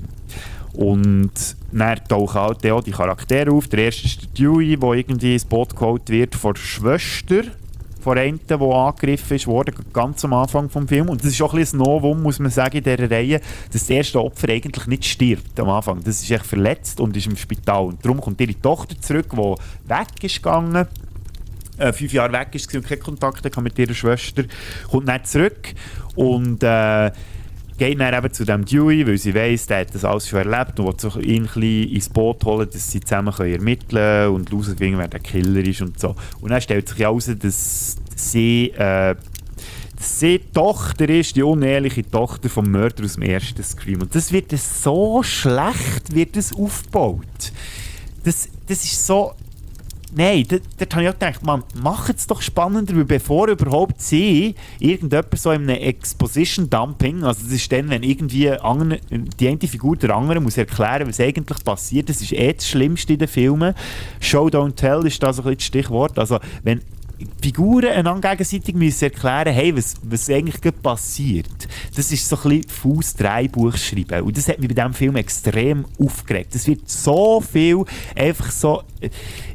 Und dann tauchen halt auch die Charaktere auf. Der erste ist der Dewey, der irgendwie ins Boot geholt wird von der Schwester von einem, der angegriffen ist worden, ganz am Anfang des Films. Und das ist auch ein bisschen ein Novum, muss man sagen, in dieser Reihe, dass das erste Opfer eigentlich nicht stirbt am Anfang. Das ist echt verletzt und ist im Spital. Und darum kommt ihre Tochter zurück, die weg ist gegangen, äh, fünf Jahre weg ist und keinen Kontakt hatte mit ihrer Schwester, kommt dann zurück und äh, geht dann eben zu dem Dewey, weil sie weiss, der hat das alles schon erlebt und will so ihn ein bisschen ins Boot holen, dass sie zusammen können ermitteln können und herausfinden, wer der Killer ist und so. Und dann stellt sich heraus, dass sie, äh, dass sie die Tochter ist, die uneheliche Tochter vom Mörder aus dem ersten Scream. Und das wird so schlecht wird das aufgebaut. Das, das ist so... Nein, dort, dort habe ich auch gedacht, man, macht es doch spannender, weil bevor überhaupt sie irgendjemand so in einem Exposition-Dumping, also das ist dann, wenn irgendwie andere, die eine Figur der andere muss erklären, was eigentlich passiert, das ist eh das Schlimmste in den Filmen. Show, don't tell ist da so ein bisschen das Stichwort. Also wenn Figuren einander gegenseitig müssen erklären, hey, was, was eigentlich gerade passiert, das ist so ein bisschen Fuß-Drei-Buch schreiben. Und das hat mich bei diesem Film extrem aufgeregt. Es wird so viel einfach so... Äh,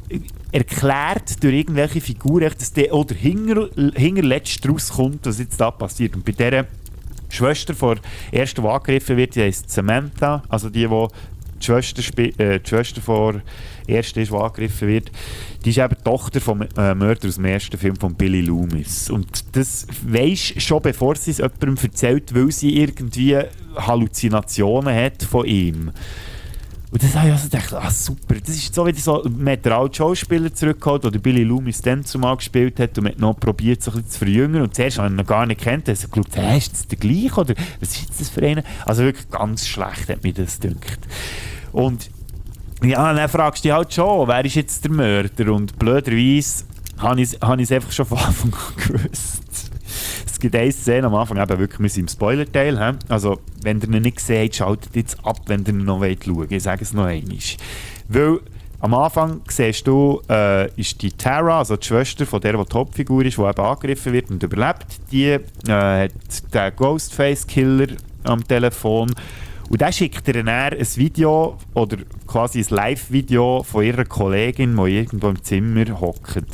erklärt durch irgendwelche Figuren, dass der oder hinger, hingerletzt rauskommt, was jetzt da passiert. Und bei dieser Schwester von der ersten, die angegriffen wird, die heisst Samantha, also die, die die Schwester, äh, die Schwester von der ersten ist, die angegriffen wird, die ist eben die Tochter vom äh, Mörder aus dem ersten Film von Billy Loomis. Und das weisst schon, bevor sie es jemandem erzählt, weil sie irgendwie Halluzinationen hat von ihm. Und das habe ich also gedacht, ah super, das ist so wieder so, man hat den alten Schauspieler zurückgeholt, der Billy Loomis dann zumal gespielt hat und man hat noch probiert, so ein bisschen zu verjüngern und zuerst habe ich ihn noch gar nicht kennt, also ich geschaut, hey, ist das der gleiche oder was ist das für einen? Also wirklich ganz schlecht hat mir das gedacht. Und ja, dann fragst du dich halt schon, wer ist jetzt der Mörder? Und blöderweise habe ich es einfach schon von Anfang an gewusst. Es gibt eine Szene am Anfang, eben wirklich, wir sind im Spoiler-Teil. He? Also, wenn ihr ihn nicht seht, schaltet jetzt ab, wenn ihr ihn noch schauen wollt. Ich sage es noch einmal. Weil am Anfang siehst du, äh, ist die Tara, also die Schwester von der, die die Hauptfigur ist, die eben angegriffen wird und überlebt, die äh, hat den Ghostface-Killer am Telefon. Und dann schickt ihr dann ein Video oder quasi ein Live-Video von ihrer Kollegin, die irgendwo im Zimmer hockt.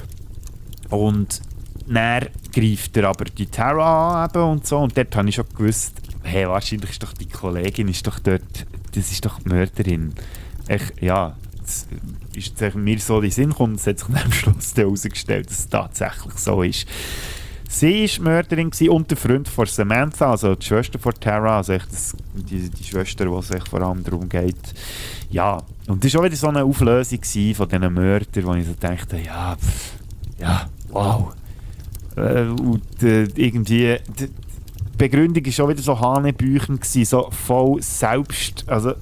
Und dann greift er aber die Tara an und so. Und dort habe ich schon gewusst, hey, wahrscheinlich ist doch die Kollegin ist doch dort, das ist doch die Mörderin. Ich, ja, das ist jetzt mir so in den Sinn gekommen, es hat sich dann am Schluss herausgestellt, dass es tatsächlich so ist. Sie war die Mörderin und der Freund von Samantha, also die Schwester von Tara, also echt das, die, die Schwester, die es vor allem darum geht. Ja, und das war auch wieder so eine Auflösung von diesen Mördern, wo ich so dachte, ja, pff, ja, wow. Äh, und äh, irgendwie, die Begründung war schon wieder so hanebüchend, so voll selbst, also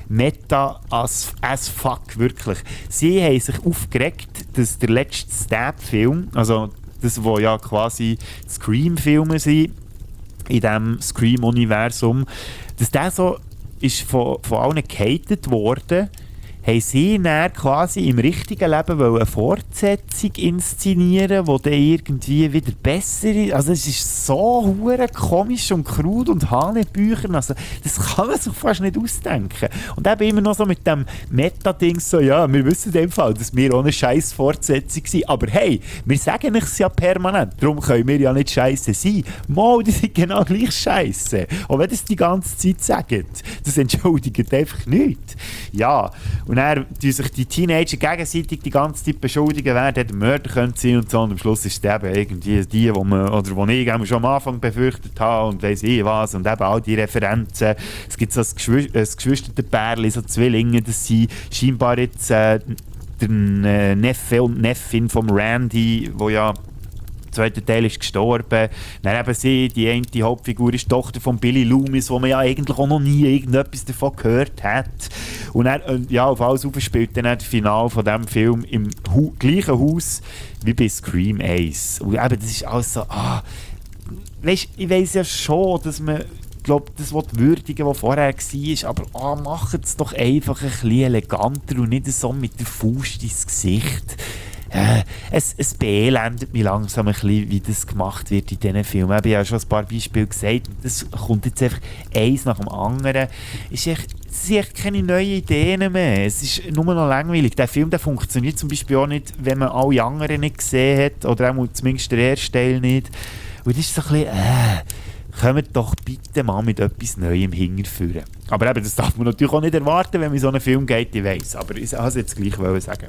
Meta as, as fuck, wirklich. Sie haben sich aufgeregt, dass der letzte Stab-Film, also das, wo ja quasi Scream-Filme sind, in diesem Scream-Universum, dass der so ist von, von allen gehatet worden, haben sie dann quasi im richtigen Leben eine Fortsetzung inszenieren, die dann irgendwie wieder besser ist. Also es ist so hure komisch und krud und hanebüchern. Also das kann man sich fast nicht ausdenken. Und eben immer noch so mit dem Meta-Ding so, ja, wir wissen in dem Fall, dass wir auch eine scheiß Fortsetzung sind. Aber hey, wir sagen es ja permanent, darum können wir ja nicht scheiße sein. Mal, die sind genau gleich scheiße. Und wenn das die ganze Zeit sagen, das entschuldigt einfach nichts. Ja, und dann tun sich die Teenager gegenseitig die ganze Zeit beschuldigen, wer der Mörder könnte sein und so. Und am Schluss ist es eben irgendwie die, die man, oder die ich schon am Anfang befürchtet habe und weiss ich was. Und eben all die Referenzen. Es gibt so ein, Geschw- ein Geschwisterpärchen, so Zwillinge, das sind scheinbar jetzt äh, der äh, Neffe und Neffin von Randy, wo ja der zweite Teil ist gestorben. Dann eben sie, die eine die Hauptfigur, ist die Tochter von Billy Loomis, wo man ja eigentlich auch noch nie irgendetwas davon gehört hat. Und dann, ja, auf alles aufspielt dann das Finale von diesem Film im Hu- gleichen Haus wie bei Scream eins. Und eben, das ist alles so, ah, weißt, ich weiss ja schon, dass man, glaube, das würdigen, was vorher war, aber ah, macht es doch einfach ein bisschen eleganter und nicht so mit der Faust ins Gesicht. Äh, es, es beelendet mich langsam ein bisschen, wie das gemacht wird in diesen Filmen. Ich habe ja schon ein paar Beispiele gesagt, das kommt jetzt einfach eins nach dem anderen. Es sind echt keine neuen Ideen mehr. Es ist nur noch langweilig. Der Film der funktioniert zum Beispiel auch nicht, wenn man alle anderen nicht gesehen hat, oder auch zumindest den ersten Teil nicht. Und das ist so ein bisschen, äh, kommt doch bitte mal mit etwas Neuem hinterführen. Aber eben, das darf man natürlich auch nicht erwarten, wenn man in so einen Film geht, ich weiss. Aber ich wollte es jetzt gleich sagen.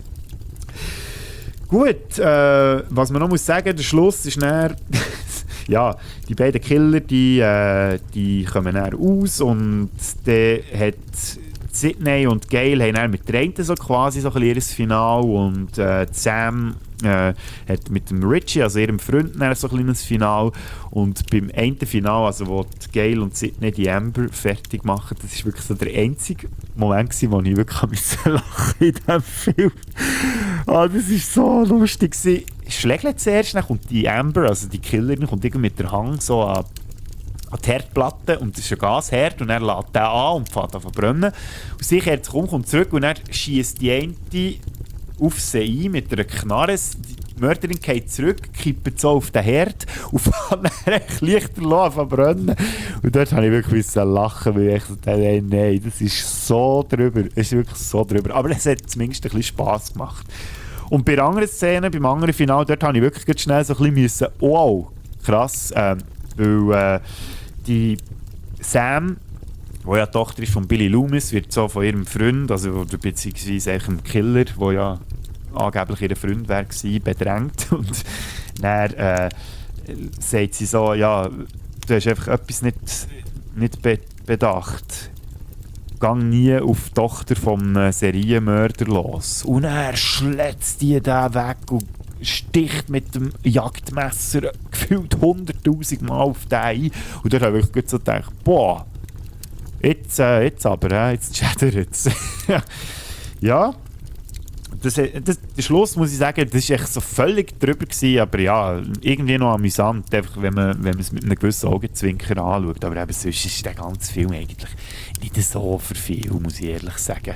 Gut, äh, was man noch muss sagen, der Schluss ist dann, ja, die beiden Killer, die, äh, die kommen dann raus und der hat Sydney und Gail haben dann mit der einen so quasi so ein bisschen ihr Finale und äh, Sam äh, hat mit dem Richie, also ihrem Freund, dann so ein kleines Finale. Und beim einen Finale, also wo die Gail und Sydney die Amber fertig machen, das war wirklich so der einzige Moment gewesen, wo ich wirklich lachen musste in diesem Film. Ah, das war so lustig. Schlägt zuerst, dann kommt die Amber, also die Killerin, kommt irgendwie mit der Hang so an an die Herdplatte und das ist ein Gasherd und er lädt den an und fährt an zu brennen. Und sie kehrt sich um, kommt zurück und er schiesst die eine auf sie ein mit einer Knarre. Die Mörderin geht zurück, kippt so auf den Herd und fährt dann lichterlos an zu brennen. Und dort habe ich wirklich lachen, weil ich so dachte, nein, das ist so drüber, es ist wirklich so drüber. Aber es hat zumindest ein bisschen Spass gemacht. Und bei der anderen Szene, beim anderen Finale, dort habe ich wirklich schnell so ein bisschen müssen, wow, krass, ähm, weil äh, die Sam, die ja die Tochter ist von Billy Loomis, wird so von ihrem Freund, also beziehungsweise einem Killer, der ja angeblich ihr Freund war, bedrängt. Und dann äh, sagt sie so, ja, du hast einfach etwas nicht, nicht be- bedacht. gang nie auf die Tochter vom äh, Serienmörder los. Und er schlägt die da weg und sticht mit dem Jagdmesser gefühlt hunderttausend Mal auf den ein. Und dann habe ich so gedacht, boah, jetzt, äh, jetzt aber, äh, jetzt schädert es. Ja, das, das, der Schluss, muss ich sagen, das war echt so völlig drüber gewesen, aber ja, irgendwie noch amüsant, einfach, wenn man, wenn man es mit einem gewissen Augenzwinkern anschaut. Aber eben sonst ist der ganze Film eigentlich nicht so für viel, muss ich ehrlich sagen.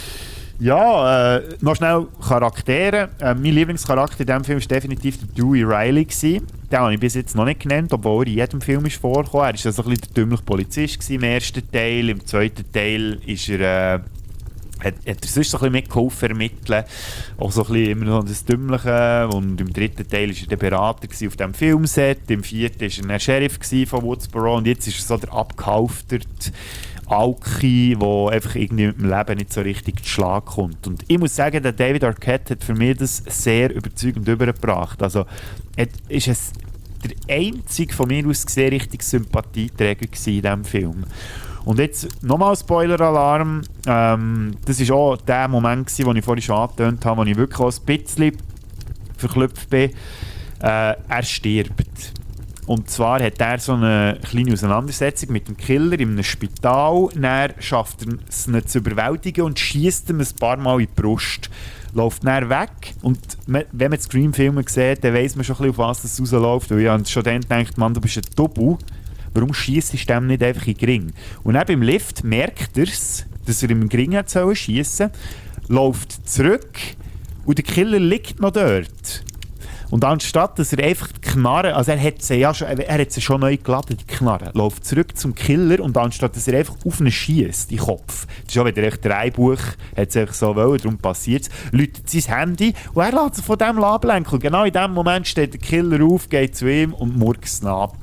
Ja, äh, noch schnell Charaktere. Äh, mein Lieblingscharakter in diesem Film war definitiv der Dewey Riley gewesen. Den habe ich bis jetzt noch nicht genannt, obwohl er in jedem Film ist vorgekommen. Er war so ein bisschen der dümmliche Polizist gewesen, im ersten Teil. Im zweiten Teil ist er... Äh, Hat, hat er sonst so ein bisschen mitgeholfen ermitteln. Auch so ein bisschen immer noch das Dümmliche. Und im dritten Teil war er der Berater auf diesem Filmset. Im vierten war er der Sheriff von Woodsboro. Und jetzt ist er so der abgehalfterte Alki, der einfach irgendwie mit dem Leben nicht so richtig zu Schlag kommt. Und ich muss sagen, der David Arquette hat für mich das sehr überzeugend übergebracht. Also, er ist es der einzige von mir aus gesehen richtig Sympathieträger in diesem Film. Und jetzt nochmal Spoiler-Alarm. Ähm, das war auch der Moment, den ich vorhin schon angetönt habe, wo ich wirklich auch ein bisschen verklüpft bin. Äh, er stirbt. Und zwar hat er so eine kleine Auseinandersetzung mit dem Killer in einem Spital. Dann schafft er es nicht zu überwältigen und schießt ihm ein paar Mal in die Brust. Läuft dann weg. Und wenn man Scream-Filme sieht, dann weiss man schon ein bisschen, auf was das rausläuft. Weil ich habe schon dann gedacht, Mann, du bist ein Double. Warum schiesst du dem nicht einfach in den Ring? Und dann beim Lift merkt er es, dass er im Ring schiessen soll, läuft zurück und der Killer liegt noch dort. Und anstatt, dass er einfach die Knarre, also er hat sie ja schon, er hat sie schon neu geladen, die Knarre, läuft zurück zum Killer und anstatt, dass er einfach auf ihn schiesst, in den Kopf, das ist auch wieder echt Drehbuch, hat es einfach so wollen, darum passiert es, läutet sein Handy und er lässt sich von dem ablenken. Und genau in dem Moment steht der Killer auf, geht zu ihm und murkst ihn ab.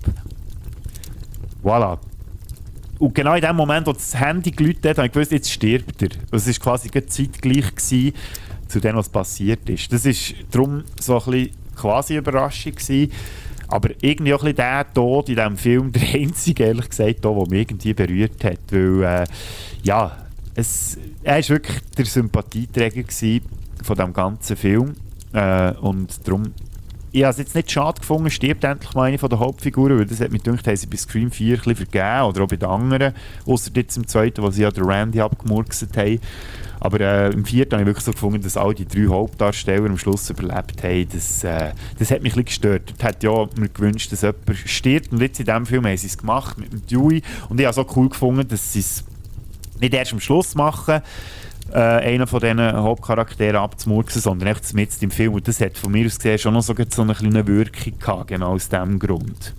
Voilà. Und genau in dem Moment, wo das Handy geläutet hat, habe ich gewusst, jetzt stirbt er. Das war quasi zeitgleich gewesen, zu dem, was passiert ist. Das war darum so ein bisschen quasi Überraschung gewesen. Aber irgendwie auch ein bisschen der Tod in diesem Film, der einzige, ehrlich gesagt, der mich irgendwie berührt hat. Weil, äh, ja, es, er war wirklich der Sympathieträger gewesen von diesem ganzen Film. Äh, und darum... Ich habe es jetzt nicht schade gefunden, stirbt endlich mal eine von der Hauptfiguren, weil das hat mich gedacht, haben sie bei Scream vier ein bisschen vergeben, oder auch bei den anderen, ausser jetzt im zweiten, wo sie ja den Randy abgemurkset haben. Aber äh, im vierten habe ich wirklich so gefunden, dass all die drei Hauptdarsteller am Schluss überlebt haben. Das, äh, das hat mich ein bisschen gestört. Dort hätte ja mir gewünscht, dass jemand stirbt, und jetzt in diesem Film haben sie es gemacht mit dem Dewey, und ich habe es so cool gefunden, dass sie es nicht erst am Schluss machen, Äh, einen von diesen Hauptcharakteren abzumurksen, sondern echt mit im Film. Und das hat von mir aus gesehen schon noch so, so eine kleine Wirkung gehabt, genau aus diesem Grund.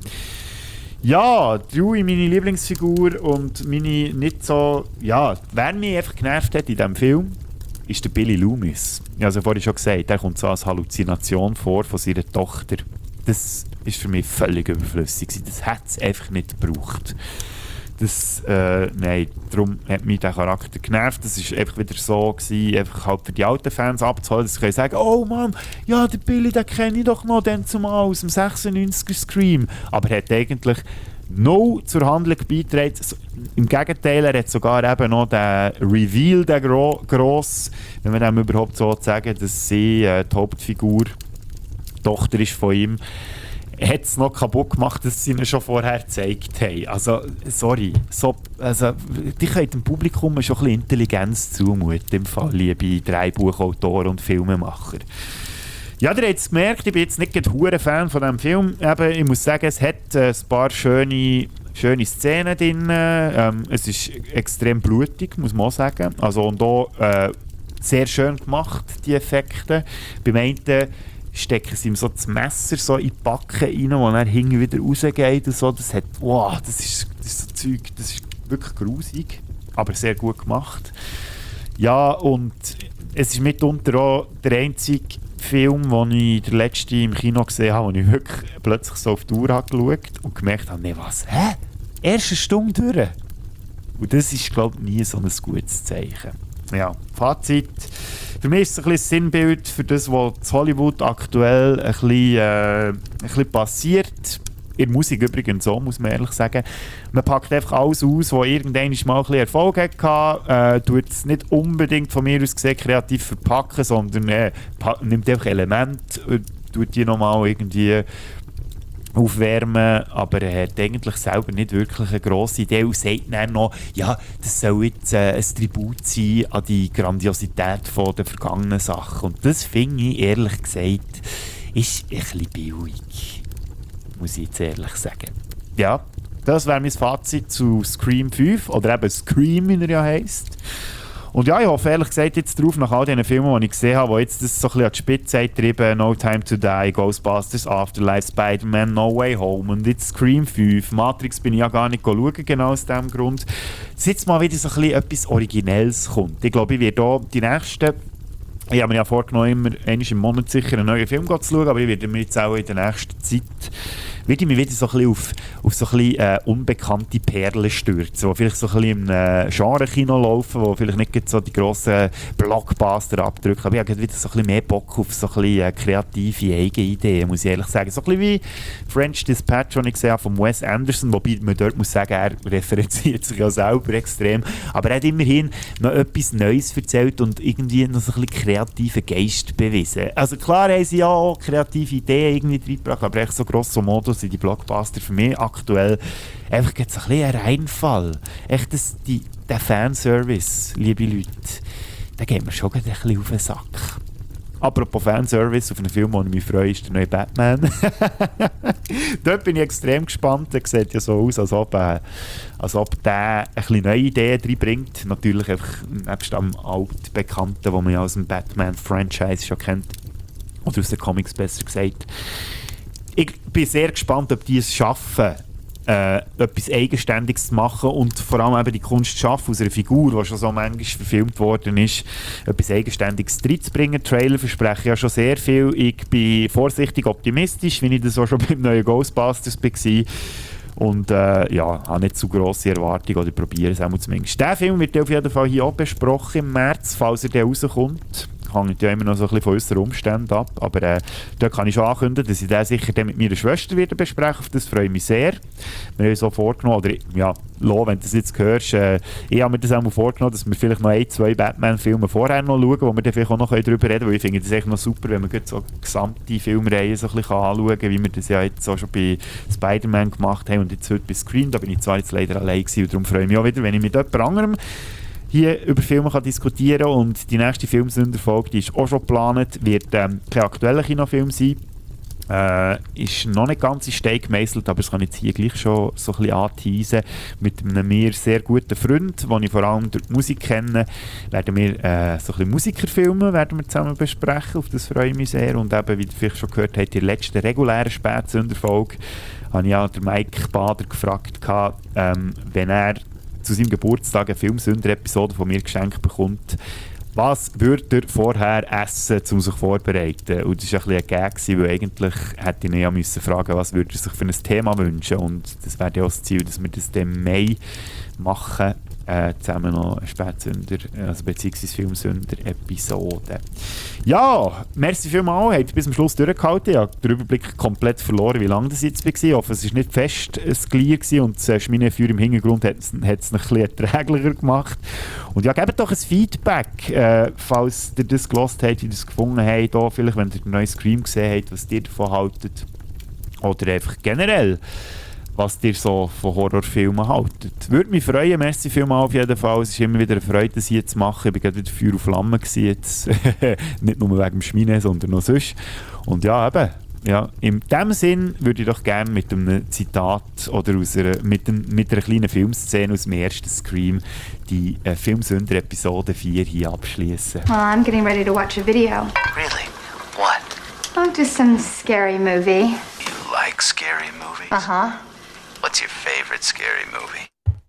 Ja, Dewey, meine Lieblingsfigur und meine nicht so... Ja, wer mich einfach genervt hat in diesem Film, ist der Billy Loomis. Ich habe es ja vorhin schon gesagt, der kommt so als Halluzination vor von seiner Tochter. Das ist für mich völlig überflüssig. Das hat es einfach nicht gebraucht. Das, äh, nein, darum hat mich der Charakter genervt. Das war einfach wieder so gewesen, einfach halt für die alten Fans abzuholen, dass sie sagen, oh Mann, ja, der Billy, den kenne ich doch noch dann zumal aus dem sechsundneunziger Scream. Aber er hat eigentlich no zur Handlung beigetragen. Im Gegenteil, er hat sogar eben noch den Reveal, den gro- gross, wenn man dem überhaupt so sagen, dass sie äh, die Hauptfigur, die Tochter ist von ihm, hat es noch kaputt gemacht, dass sie ihn schon vorher gezeigt haben. Also, sorry. So, also, die können dem Publikum schon ein bisschen Intelligenz zumuten, im Fall, liebe Drehbuchautoren und Filmemacher. Ja, ihr habt es gemerkt, ich bin jetzt nicht ein Fan von diesem Film. Eben, ich muss sagen, es hat äh, ein paar schöne, schöne Szenen drin. Ähm, es ist extrem blutig, muss man auch sagen. Also, und auch äh, sehr schön gemacht, die Effekte. Beim einen stecken sie ihm so das Messer so in die Backen rein, wo er hinten wieder rausgeht und so. Das hat, wow, das ist, das ist so Zeug, das ist wirklich grusig, aber sehr gut gemacht. Ja, und es ist mitunter auch der einzige Film, den ich der letzte im Kino gesehen habe, wo ich wirklich plötzlich so auf die Uhr habe geschaut und gemerkt habe, nee, was, hä? Erste Stunde durch? Und das ist, glaube ich, nie so ein gutes Zeichen. Ja, Fazit. Für mich ist es ein bisschen ein Sinnbild für das, was in Hollywood aktuell ein bisschen, äh, ein bisschen passiert. in der Musik übrigens so, muss man ehrlich sagen. Man packt einfach alles aus, was irgendwann mal ein bisschen Erfolg hatte, äh, tut es nicht unbedingt von mir aus gesehen kreativ verpacken, sondern äh, nimmt einfach Elemente, äh, tut die nochmal irgendwie aufwärmen, aber er hat eigentlich selber nicht wirklich eine grosse Idee und sagt dann noch, ja, das soll jetzt äh, ein Tribut sein an die Grandiosität von der vergangenen Sachen. Und das finde ich, ehrlich gesagt, ist ein bisschen billig. Muss ich jetzt ehrlich sagen. Ja, das wäre mein Fazit zu Scream fünf, oder eben Scream, wie er ja heisst. Und ja, ich hoffe ehrlich gesagt jetzt drauf, nach all diesen Filmen, die ich gesehen habe, die jetzt das so ein bisschen an die Spitze treiben, No Time to Die, Ghostbusters, Afterlife, Spider-Man, No Way Home und jetzt Scream fünf. Matrix bin ich ja gar nicht schauen, genau aus diesem Grund. Dass jetzt mal wieder so ein bisschen etwas Originelles kommt. Ich glaube, ich werde hier die nächsten... Ich habe mir ja vorgenommen, immer einmal im Monat sicher einen neuen Film zu schauen, aber ich werde mir jetzt auch in der nächsten Zeit würde ich mich wieder so ein bisschen auf, auf so ein bisschen, äh, unbekannte Perlen stürzen, die vielleicht so ein bisschen im äh, Genre-Kino laufen, die vielleicht nicht so die grossen Blockbuster abdrücken. Aber ich habe wieder so ein bisschen mehr Bock auf so ein bisschen äh, kreative Eigenideen, muss ich ehrlich sagen. So ein bisschen wie French Dispatch, den ich gesehen habe, von Wes Anderson, wobei man dort muss sagen, er referenziert sich ja selber extrem. Aber er hat immerhin noch etwas Neues erzählt und irgendwie noch so ein bisschen kreativen Geist bewiesen. Also klar haben sie ja auch kreative Ideen irgendwie reingebracht, aber echt so grosso modo sind die Blockbuster für mich aktuell einfach jetzt ein bisschen ein Reinfall. Echt das, die, der Fanservice, liebe Leute, da geht mir schon ein bisschen auf den Sack. Apropos Fanservice, auf einen Film, den ich mich freue, ist der neue Batman. Dort bin ich extrem gespannt. Der sieht ja so aus, als ob, äh, als ob der ein bisschen neue Ideen reinbringt. Natürlich einfach nebst am altbekannten, den man ja aus dem Batman-Franchise schon kennt. Oder aus den Comics besser gesagt. Ich bin sehr gespannt, ob die es schaffen, äh, etwas Eigenständiges zu machen und vor allem eben die Kunst zu schaffen, aus einer Figur, die schon so manchmal verfilmt worden ist, etwas Eigenständiges reinzubringen. Trailer versprechen ja schon sehr viel. Ich bin vorsichtig optimistisch, wie ich das auch schon beim neuen Ghostbusters war. Und äh, ja, habe nicht zu grosse Erwartungen oder probiere es auch zumindest. Der Film wird auf jeden Fall hier auch besprochen im März, falls er dann rauskommt. Hängt ja immer noch so ein bisschen von unseren Umständen ab, aber äh, da kann ich schon ankündigen, dass ich den sicher dann mit meiner Schwester wieder bespreche. Auf das freue ich mich sehr. Wir haben so vorgenommen, oder ja, Lo, wenn du das jetzt hörst, äh, ich habe mir das auch mal vorgenommen, dass wir vielleicht noch ein, zwei Batman-Filme vorher noch schauen, wo wir dann vielleicht auch noch darüber reden können, weil ich finde das echt noch super, wenn man so eine gesamte Filmreihe so ein bisschen anschauen kann, wie wir das ja jetzt auch schon bei Spider-Man gemacht haben und jetzt heute bei Scream, da bin ich zwar jetzt leider allein gewesen und darum freue ich mich auch wieder, wenn ich mit jemand anderem hier über Filme kann diskutieren kann. Und die nächste Filmsünderfolge, die ist auch schon geplant, wird ähm, kein aktueller Kinofilm sein. Äh, ist noch nicht ganz in Stein gemeißelt, aber es kann jetzt hier gleich schon so ein bisschen anteasen. Mit einem mir sehr guten Freund, den ich vor allem durch die Musik kenne, werden wir äh, so ein bisschen Musikerfilme werden wir zusammen besprechen. Auf das freue ich mich sehr. Und eben, wie ihr vielleicht schon gehört habt, in der letzten regulären Spätsünderfolge habe ich ja den Mike Bader gefragt, ähm, wenn er zu seinem Geburtstag eine Filmsünder-Episode von mir geschenkt bekommt, was würde er vorher essen, um sich vorzubereiten? Und das war ein bisschen ein Gag, weil eigentlich hätte ich ihn ja müssen fragen, was würde er sich für ein Thema wünschen. Und das wäre ja auch das Ziel, dass wir das im Mai machen, äh, zusammen noch eine Spätsünder, also beziehungsweise Filmsünder-Episode. Ja, merci vielmals, habt ihr bis zum Schluss durchgehalten. Ich habe den Überblick komplett verloren, wie lange das jetzt war. Ich hoffe, es war nicht fest ein Glied und das Schminenfeuer im Hintergrund hat es, hat es noch ein bisschen erträglicher gemacht. Und ja, gebt doch ein Feedback, äh, falls ihr das gehört habt, wie ihr das gefunden habt, auch vielleicht, wenn ihr den neuen Scream gesehen habt, was ihr davon haltet. Oder einfach generell, was ihr so von Horrorfilmen haltet. Würde mich freuen, merci vielmals auf jeden Fall. Es ist immer wieder eine Freude, das hier zu machen. Ich war gerade wieder Feuer und Flamme gewesen jetzt. Nicht nur wegen dem Schmine, sondern auch sonst. Und ja, eben, ja, in diesem Sinn würde ich doch gerne mit einem Zitat oder aus einer, mit, ein, mit einer kleinen Filmszene aus dem ersten Scream die äh, Filmsünder-Episode vier hier abschließen. Well, I'm getting ready to watch a video. Really? What? Oh, just some scary movie. You like scary movies? Uh-huh. What's your favorite scary movie?